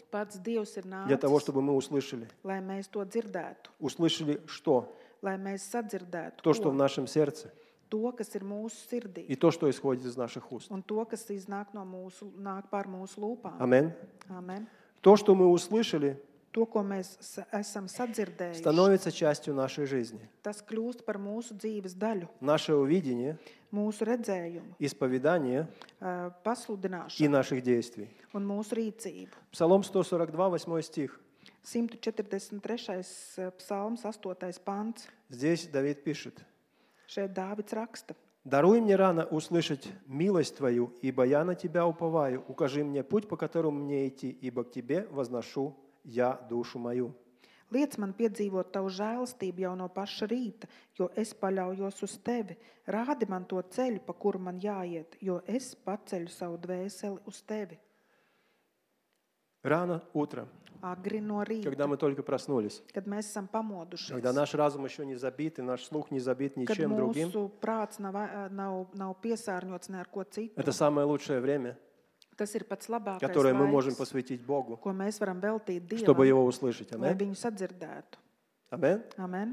Pats Dievs ir для того, nācis, чтобы мы услышали. lai mēs to dzirdētu, Услышали что? lai mēs sadzirdētu То, что в to, нашем сердце, to, kas ir mūsu sirdī, и то, что исходит из наших уст. un to, kas iznāk no mūsu, nāk pār mūsu lūpām. Аминь. Amen. То, что мы услышали, To, ko mēs sa- esam sadzirdējuši, становится частью нашей жизни. tas kļūst par mūsu dzīves daļu, Наше увидение, mūsu redzējumu, исповедание ā, и pasludināšanu наших действий. un mūsu rīcību. Псалом сто сорок два, восьмой стих. simt četrdesmit trešais psalms, astotais pants. Здесь Давид пишет: Šeit Dāvids raksta: «Даруй мне рано услышать милость Твою, ибо я на Тебя уповаю. Укажи мне путь, по которому мне идти, ибо к Тебе возношу я душу мою». Liec man piedzīvot tavu žēlastību jau no paša rīta, jo es paļaujos uz tevi. Rādi man to ceļu, pa kuru man jāiet, jo es paceļu savu dvēseli uz tevi. Рано утром, Agri no rīta, когда мы только проснулись, kad mēs esam pamodušies, когда наш разум еще не забит, и наш слух не забит kad ничем другим, mūsu prāts nav, nav, nav piesārņots ne ar ko citu. это самое лучшее время, Tas ir pats labākais которое мы можем laiks, посвятить Богу, ko mēs varam veltīt чтобы Dievam, Его услышать. lai Аминь. viņu sadzirdētu. Аминь. Amen.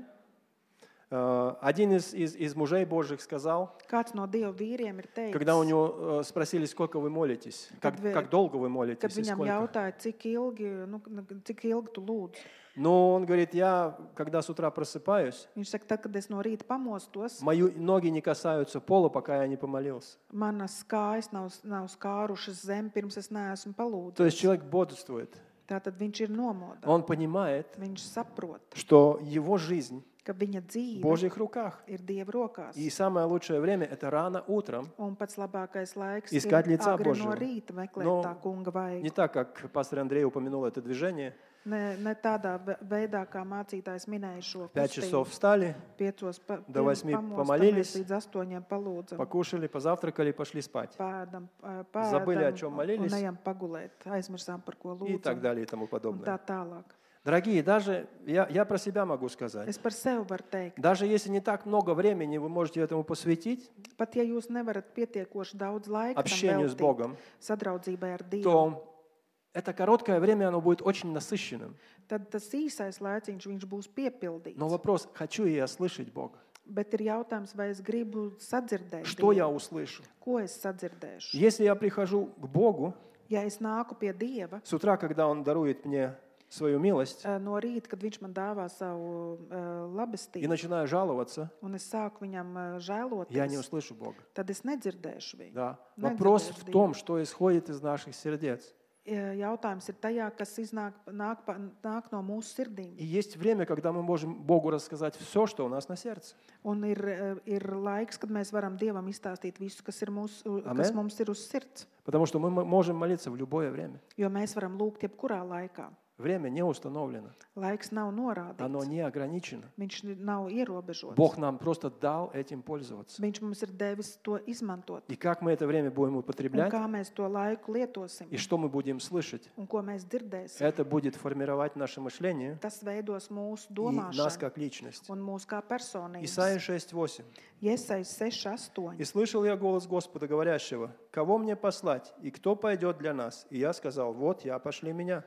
Э, Один из, из, из мужей Божьих сказал, Kāds no Dieva vīriem ir teicis, когда у него э, спросили, сколько вы молитесь, как, Kad vi- как долго вы kad молитесь и viņam сколько. jautāja, cik ilgi, nu, cik ilgi tu lūdz. Но он говорит, я, когда с утра просыпаюсь, Viņš saka, tad, kad es no rīta pamostos, мои ноги не касаются пола, пока я не помолился. manas kājas nav, nav skārušas zem, pirms es neesmu То есть palūdzis. человек бодрствует. Tātad viņš ir nomodā. Он понимает, Viņš saprot, что его жизнь ka viņa в dzīve Божьих руках. ir Dieva rokās. И самое лучшее время – это рано утром. Un pats labākais laiks Искать ir лица agri no Божьего. rīta meklēt Но tā kunga Не vaigu. так, как пастор Андрей упомянул это движение. Ne, ne tādā ve- veidā, kā mācītājs minēja šo В пять часов kustību. встали, Piecos pa, до pie- восьми pamostamies, помолились, līdz astoņiem palūdzam. покушали, позавтракали, пошли спать. Pēdam, ā, Забыли, о pēdam чем un молились. ejam pagulēt. Aizmirsām, par ko И так lūdzam. далее и тому Un подобное. tā tālāk. Дорогие, даже я, я про себя могу сказать. Es par sevi varu teikt. Даже если не так много времени вы можете этому посвятить, Pat ja jūs nevarat pietiekoši daudz laika tam общению с veltīt Богом, sadraudzībai ar Dievu, то это короткое время, оно будет очень насыщенным. tad tas īsais laiciņš viņš būs piepildīts. Но вопрос, хочу ли я слышать Бога? Bet ir jautājums, vai es gribu sadzirdēt Что я Dievu? услышу? Ko es sadzirdēšu? Если я прихожу к Богу Ja es nāku pie Dieva с утра, когда Он дарует мне свою милость, ā, no rīta, kad Viņš man dāvā savu ā, и labestību, начинаю жаловаться, un es sāku viņam ā, я не žēloties, услышу Бога. tad es nedzirdēšu viņu. Да. Nedzirdēšu Вопрос в Dievu. том, что исходит из наших сердец. Ā, Jautājums ir tajā, kas iznāk, nāk, pa- nāk no mūsu sirdīm. И есть время, когда мы можем Богу рассказать все, что у нас на сердце. Un ir, ā, ir laiks, kad mēs varam Dievam izstāstīt visu, kas, ir mūsu, Amen. kas mums ir uz sirds. Потому что мы м- можем молиться в любое время. Jo mēs varam lūgt jebkurā laikā. Время не установлено. Laiks nav Оно norādīts. не ограничено. Viņš nav ierobežots. Бог нам просто дал этим пользоваться. Viņš mums ir devis to izmantot. И как мы это время будем Un употреблять, kā mēs to laiku lietosim и что мы будем слышать, un ko mēs dzirdēsim, это будет формировать наше мышление tas veidos mūsu и нас domāšanu как личность. un mūsu kā personības. Исайя шесть восемь. Iesais seši astoņi. «И слышал я голос Господа, говорящего, кого мне послать, и кто пойдет для нас? И я сказал, вот я, пошли меня».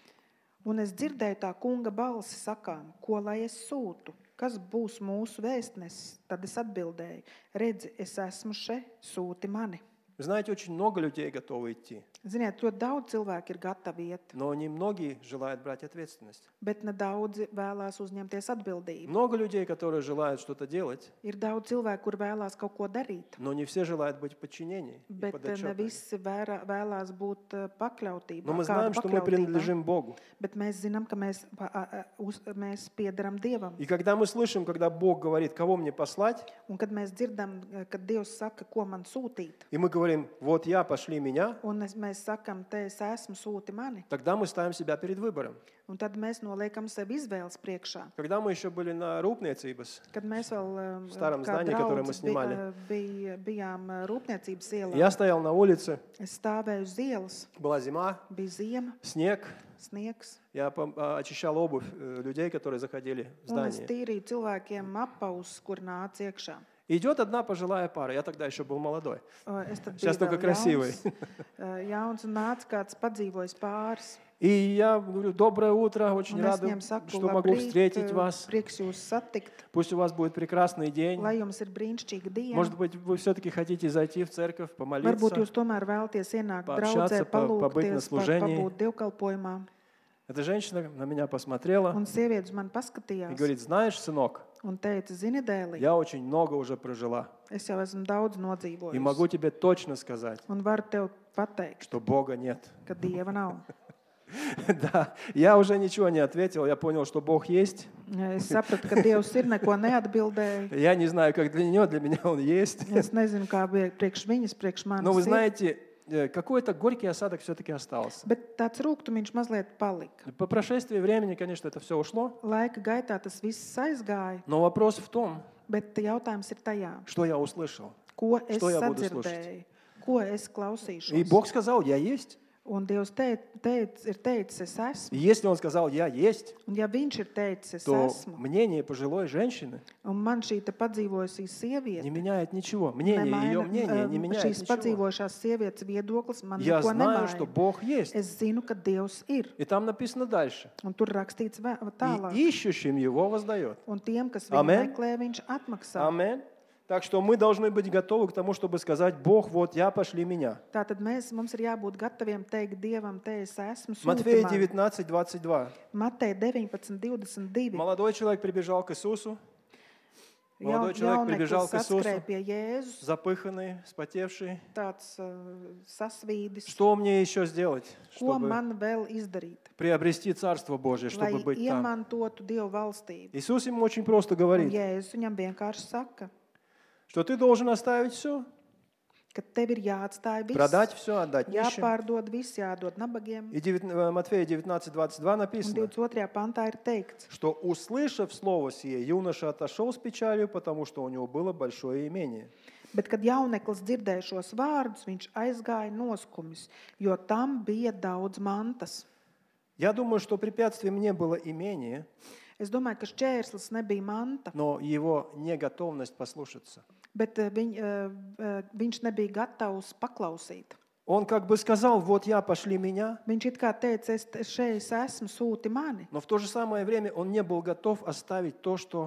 Un es dzirdēju tā kunga balsi sakām, ko lai es sūtu, kas būs mūsu vēstnesis. Tad es atbildēju, redzi, es esmu še, sūti mani. Вы знаете, очень много людей готовы идти, Ziniet, ļoti daudz cilvēku ir gatavi iet, но немногие желают брать ответственность. bet nedaudzi vēlās uzņemties atbildību. Много людей, которые желают что-то делать, Ir daudz cilvēku, kur vēlās kaut ko darīt, но не все желают быть в подчинении и bet ne подотчетными. visi vērā, vēlās būt eh, pakļautībā. Но мы kāda знаем, что мы pakļautībā. принадлежим Богу. Bet mēs zinām, ka mēs, pa- a- a- uz, mēs piederam Dievam. И когда мы слышим, когда Бог говорит, кого мне послать, Un kad mēs dzirdam, eh, kad Dievs saka, ko man sūtīt, и мы говорим, вот я, пошли меня, un es, mēs sakam, te es esmu, sūti mani, тогда мы ставим себя перед выбором. un tad mēs noliekam sev izvēles priekšā. Когда мы еще были на Рупниecības, Kad mēs vēl eh, В старом kā здании, которое мы draudzi снимали. bi- eh, bij, bijām eh, rūpniecības ielā, я стоял на улице, es stāvēju uz ielas, была зима, bija ziema, снег, sniegs, я пом- а, очищал обувь э, людей, которые заходили в un es здание. tīrīju cilvēkiem apaus, kur nāca iekšā. Идет одна пожилая пара, я тогда еще был молодой. Eh, Es tad Сейчас biju только vēl красивый. jauns, eh, jauns un nāca kāds padzīvojis pāris. И я говорю: доброе утро, очень Un es рад, viņiem saku, что могу labrīt, встретить вас. prieks jūs satikt, Пусть у вас будет прекрасный день. lai jums ir brīnišķīga diena. Может быть, вы все-таки хотите зайти в церковь, Varbūt помолиться. jūs tomēr vēlaties ienākt Пообщаться, draudzē, по- побыть на palūgties, pa- служении. pabūt dievkalpojumā. Эта женщина на меня посмотрела Un sieviete uz mani и paskatījās говорит: знаешь, сынок, un teica, zini, dēlī, я очень много уже прожила. es jau esmu daudz И могу nodzīvojusi. тебе точно сказать, Un varu tev pateikt, что Бога нет. ka Dieva nav. Да, я уже ничего не ответил, я понял, что Бог есть. Es sapratu, ka Dievs ir, neko neatbildēja. Я не знаю, как для нее, для меня Он есть. Es nezinu, kā bija priekš viņas, priekš Но вы manis. ir, знаете, э, какой-то горький осадок все-таки остался. Bet tāds rūgtumiņš mazliet palika. По прошествии времени, конечно, это все ушло. Laika gaitā tas viss aizgāja, Но вопрос в том, bet jautājums ir tajā, что я услышал. ko es Что я буду sadzirdēju, ko es И klausīšos. Бог сказал: я есть. Un Dievs teic, teic, ir teicis, es И esmu. если Он сказал: я есть, Un ja viņš ir teicis, es то esmu, мнение пожилой женщины un man šī te padzīvojusī не sieviete, меняет ничего. Мнение, ее мнение не um, меняет šīs ничего. padzīvojušās sievietes viedoklis man Я neko знаю, что nemaina. Бог есть. Es zinu, ka Dievs ir. И там написано дальше. Un tur rakstīts vē- tālāk. И ищущим Его воздает. Un tiem, kas Amen. viņu meklē, viņš atmaksā. Аминь. Так что мы должны быть готовы к тому, чтобы сказать: Бог, вот я, пошли меня. Tātad mēs, mums ir jābūt gataviem teikt Dievam, te es esmu, sūti Матфея mani. девятнадцать, двадцать два. Mateja deviņpadsmit, divdesmit divi. Молодой человек прибежал к Иисусу, молодой Jaun- человек прибежал Jauneklis к Иисусу, atskrēja pie Jēzus, запыханный, спотевший. tāds uh, sasvīdis. Что мне еще сделать, Ko чтобы man vēl izdarīt, приобрести Царство Божие, lai чтобы быть там? iemantotu Dievu valstību? Иисус ему очень просто Un говорит, Jēzus viņam vienkārši saka, что ты должен оставить все, ka tev ir jāatstāj viss, продать все, отдать нищим. jāpārdod viss, jādod nabagiem. И девят- э, Матфея девятнадцать, двадцать два Un написано, divdesmit otrajā pantā ir teikts, что, услышав слово сие, юноша отошел с печалью, потому что у него было большое имение. bet, kad jauneklis dzirdēja šos vārdus, viņš aizgāja noskumis, jo tam bija daudz mantas. Я думаю, что препятствием не было имение, Es domāju, ka šķērslis nebija manta, но его неготовность послушаться. bet eh, viņ, eh, eh, viņš nebija gatavs paklausīt. Он как бы сказал: вот я, пошли меня, Viņš it kā teica, es te- šeit esmu, sūti mani, но в то же самое время он не был готов оставить то, что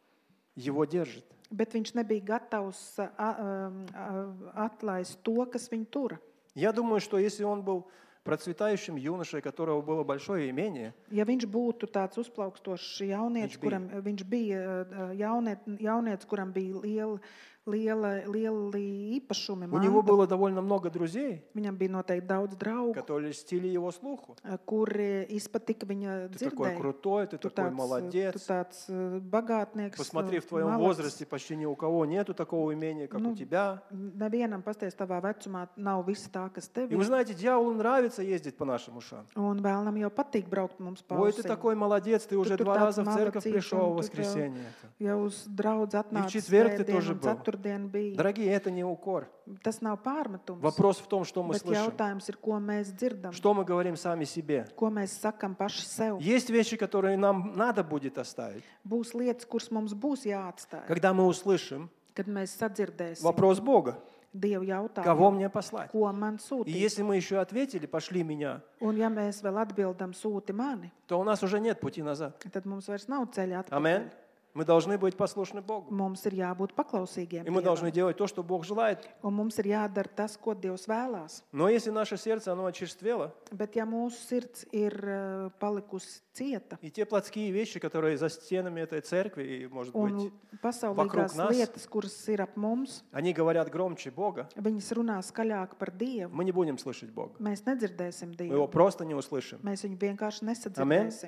его держит. bet viņš nebija gatavs a- a- a- atlaist to, kas viņu tura. Я думаю, что если он был процветающим юношей, у которого было большое имение, Ja viņš būtu tāds uzplaukstošs Viņš jaunietis, bija. kuram viņš bija eh, jauniet, jaunietis, kuram bija liela, liela, lieli īpašumi, у него manta, было довольно много друзей, viņam bija noteikti daudz draugu, которые льстили его слуху. eh, kuri izpatika viņa Ты такой dzirdēju. крутой, ты Tu такой tāds, tu молодец. tāds eh, bagātnieks, Посмотри, в eh, твоем malacis. возрасте почти ни у кого нету такого имения, как у Ну, тебя. Nevienam pasties tavā vecumā nav viss tā, kas tev И вы ir. знаете, дьяволу нравится ездить по нашим ушам. Un vēlam jau patīk braukt mums pa Ой, ты ausīm. такой молодец, ты уже тут два так раза в мало церковь цифр, пришел в тут, воскресенье. Ja uz draudz atnāca четверг ты svētdien тоже un был. ceturtdien bija. Дорогие, это не укор. Tas nav pārmetums. Вопрос в том, что мы Bet слышим. jautājums ir, ko mēs dzirdam, Что мы говорим сами себе. ko mēs sakam paši sev. Есть вещи, которые нам надо будет оставить. Būs lietas, kuras mums būs jāatstāj. Когда мы услышим Kad mēs sadzirdēsim вопрос Бога, Dievu кого jautājumu, мне послать? ko man И sūtīt. если мы еще ответили, пошли меня, Un ja mēs vēl atbildam sūti mani, то у нас уже нет пути назад. tad mums vairs nav ceļa Аминь. atpakaļ. Мы должны быть послушны Богу. Mums ir jābūt paklausīgiem И мы должны Dievam. делать то, что Бог желает. Un mums ir jādara tas, ko Dievs vēlās. Но если наше сердце, оно очерствело, Bet ja mūsu sirds ir eh, palikusi cieta и те плотские вещи, которые за стенами этой церкви, и, может un быть, pasaulīgās нас. lietas, kuras ir ap mums, они говорят громче Бога, viņas runā skaļāk par Dievu, мы не будем слышать Бога. mēs nedzirdēsim Мы его Dievu. просто не услышим. Mēs viņu vienkārši nesadzirdēsim.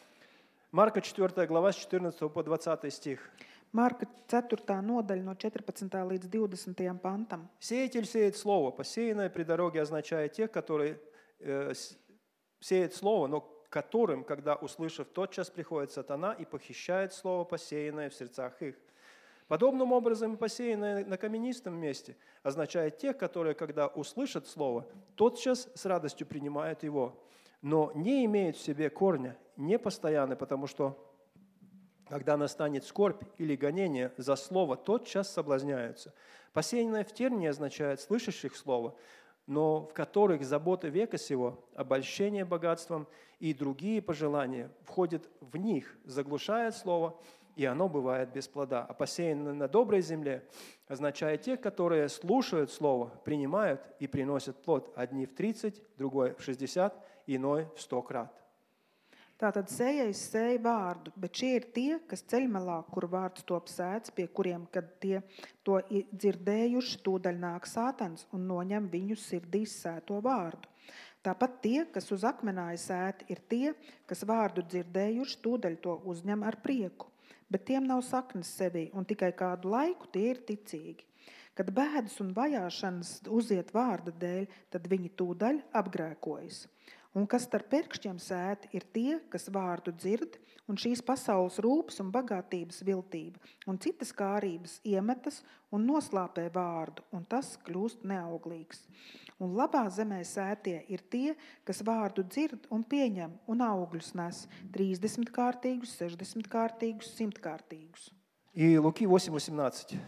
Марка четвёртая глава с четырнадцатого по двадцатый стих. Marka ceturtā nodaļa no četrpadsmitā līdz divdesmitajam pantam. Сеятель сеет слово. Посеянное при дороге означает тех, которые э, с- сеют слово, но которым, когда услышав, тотчас приходит сатана и похищает слово, посеянное в сердцах их. Подобным образом и посеянное на каменистом месте означает тех, которые, когда услышат слово, тотчас с радостью принимают его, но не имеют в себе корня, не постоянны, потому что когда настанет скорбь или гонение за слово, тотчас соблазняются. Посеянное в тернии означает слышащих слово, но в которых заботы века сего, обольщение богатством и другие пожелания входят в них, заглушает слово, и оно бывает без плода. А посеянное на доброй земле означает тех, которые слушают слово, принимают и приносят плод. Одни в тридцать, другой в шестьдесят, иной в сто крат. Tātad sējais sēja vārdu, bet šie ir tie, kas ceļmalā, kur vārds top sēts, pie kuriem, kad tie to i- dzirdējuši, tūdaļ nāk sātans un noņem viņu sirdīs sēto vārdu. Tāpat tie, kas uz akmenāja sēti, ir tie, kas vārdu dzirdējuši, tūdaļ to uzņem ar prieku. Bet tiem nav saknes sevī, un tikai kādu laiku tie ir ticīgi. Kad bēdas un vajāšanas uziet vārda dēļ, tad viņi tūdaļ apgrēkojas. Un kas starp pērkšķiem sēti, ir tie, kas vārdu dzird, un šīs pasaules rūpes un bagātības viltība, un citas kārības iemetas un noslāpē vārdu, un tas kļūst neauglīgs. Un labā zemē sētie ir tie, kas vārdu dzird un pieņem, un augļus nes trīsdesmit kārtīgus, sešdesmit kārtīgus, simt kārtīgus. И Луки восемь восемнадцать.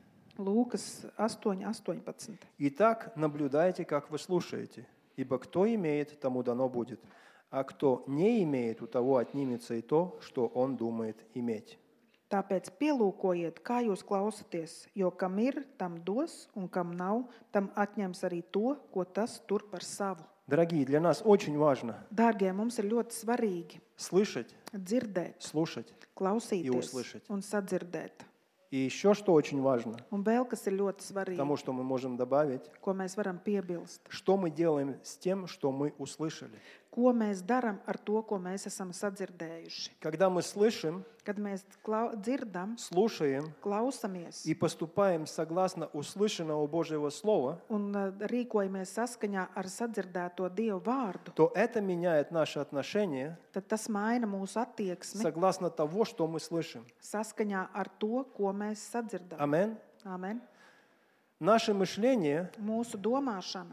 Lūkas astoņi astoņpadsmit. Итак, наблюдайте, как вы слушаете, ибо кто имеет, тому дано будет, а кто не имеет, у того отнимется и то, что он думает иметь. Tāpēc pielūkojiet, kā jūs klausaties, jo kam ir, tam dos, un kam nav, tam atņems arī to, ko tas tur par savu. Дорогие, для нас очень важно Dārgie, mums ir ļoti svarīgi слышать, dzirdēt, слушать. klausīties услышать. un sadzirdēt. И еще что очень важно, Un vēl, kas ir ļoti svarīgi, потому что мы можем добавить, ko mēs varam piebilst, что мы делаем с тем, что мы услышали. ko mēs darām ar to, ko mēs esam sadzirdējuši. Когда мы слышим, Kad mēs klau- dzirdam, слушаем klausamies и поступаем согласно услышанного Божьего Слова, un uh, rīkojamies saskaņā ar sadzirdēto Dievu vārdu, то это меняет наши отношения tad tas maina mūsu attieksmi согласно того, что мы слышим. saskaņā ar to, ko mēs sadzirdam. Аминь. Amen. Наше мышление Mūsu domāšana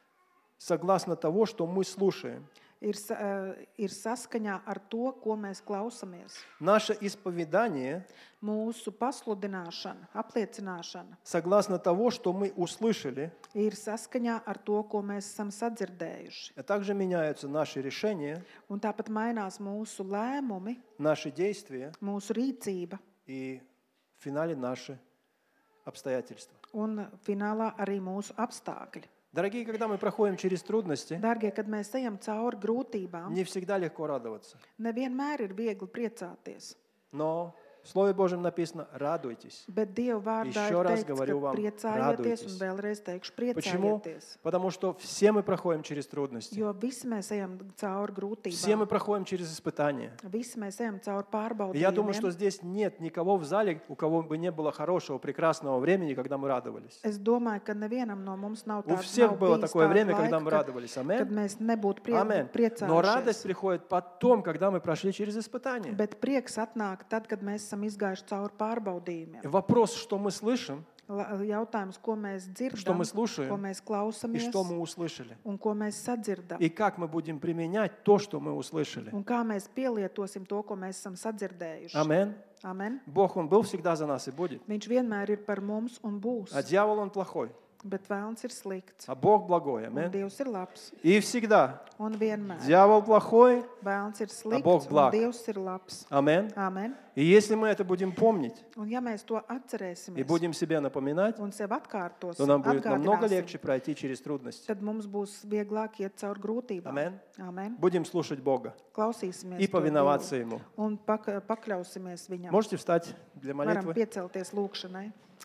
согласно того, что мы слушаем. ir, sa- uh, ir saskaņā ar to, ko mēs klausamies. Наше исповедание Mūsu pasludināšana, apliecināšana согласно того, что мы услышали, ir saskaņā ar to, ko mēs esam sadzirdējuši. а также меняются наши решения, Un tāpat mainās mūsu lēmumi, наши действия mūsu rīcība и в финале наши обстоятельства. un finālā arī mūsu apstākļi. Дорогие, когда мы проходим через трудности, Dārgie, kad mēs ejam cauri grūtībām, не всегда легко радоваться. nevienmēr ir viegli priecāties. Но в Слове Божьем написано «радуйтесь». Bet Dieva vārdā Еще ir раз teikts, говорю ka вам, priecājieties, радуйтесь. un vēlreiz teikšu, Почему? priecājieties. Потому что все мы проходим через трудности. Jo visi mēs ejam cauri Все мы grūtībām. проходим через испытания. Visi mēs ejam cauri И я думаю, что pārbaudījumiem. здесь нет никого в зале, у кого бы не было хорошего, прекрасного времени, когда мы радовались. Es domāju, ka nevienam no mums nav У tāda всех nav было bijis такое tāda время, когда мы laika, kad, радовались. kad Аминь. mēs nebūtu prie, Аминь. Но радость priecājušies. приходит потом, когда мы прошли через испытания. Bet prieks atnāk tad, kad mēs esam izgājuši cauri pārbaudījumiem. Вопрос, что мы слышим, La- Jautājums, ko mēs что dzirdam, мы ko слушаем mēs и klausamies что мы услышали. un ko mēs sadzirdam. И как мы будем применять то, что мы услышали. Un kā mēs pielietosim to, ko mēs esam sadzirdējuši. Аминь. Amen. Бог, Он был всегда за нас и будет. Viņš vienmēr ir par mums un būs. А дьявол, он плохой. Bet vēlns ir slikts. А Бог благой. Un Аминь. Dievs ir labs. И всегда Un vienmēr. дьявол плохой. Vēlns ir slikts. Bog Un blāk. Dievs ir labs. Аминь. Amen. И если мы это будем помнить Un ja mēs to и atcerēsimies будем себе напоминать, un sev atkārtosim, то нам будет намного atgādināsim, легче пройти через трудности. tad mums būs vieglāk iet cauri grūtībām. Amen. Amen. Будем слушать Бога Klausīsimies и to повиноваться Dievu Ему. un pak pakļausimies Viņam. Можете встать для Varam молитвы? piecelties lūkšanai.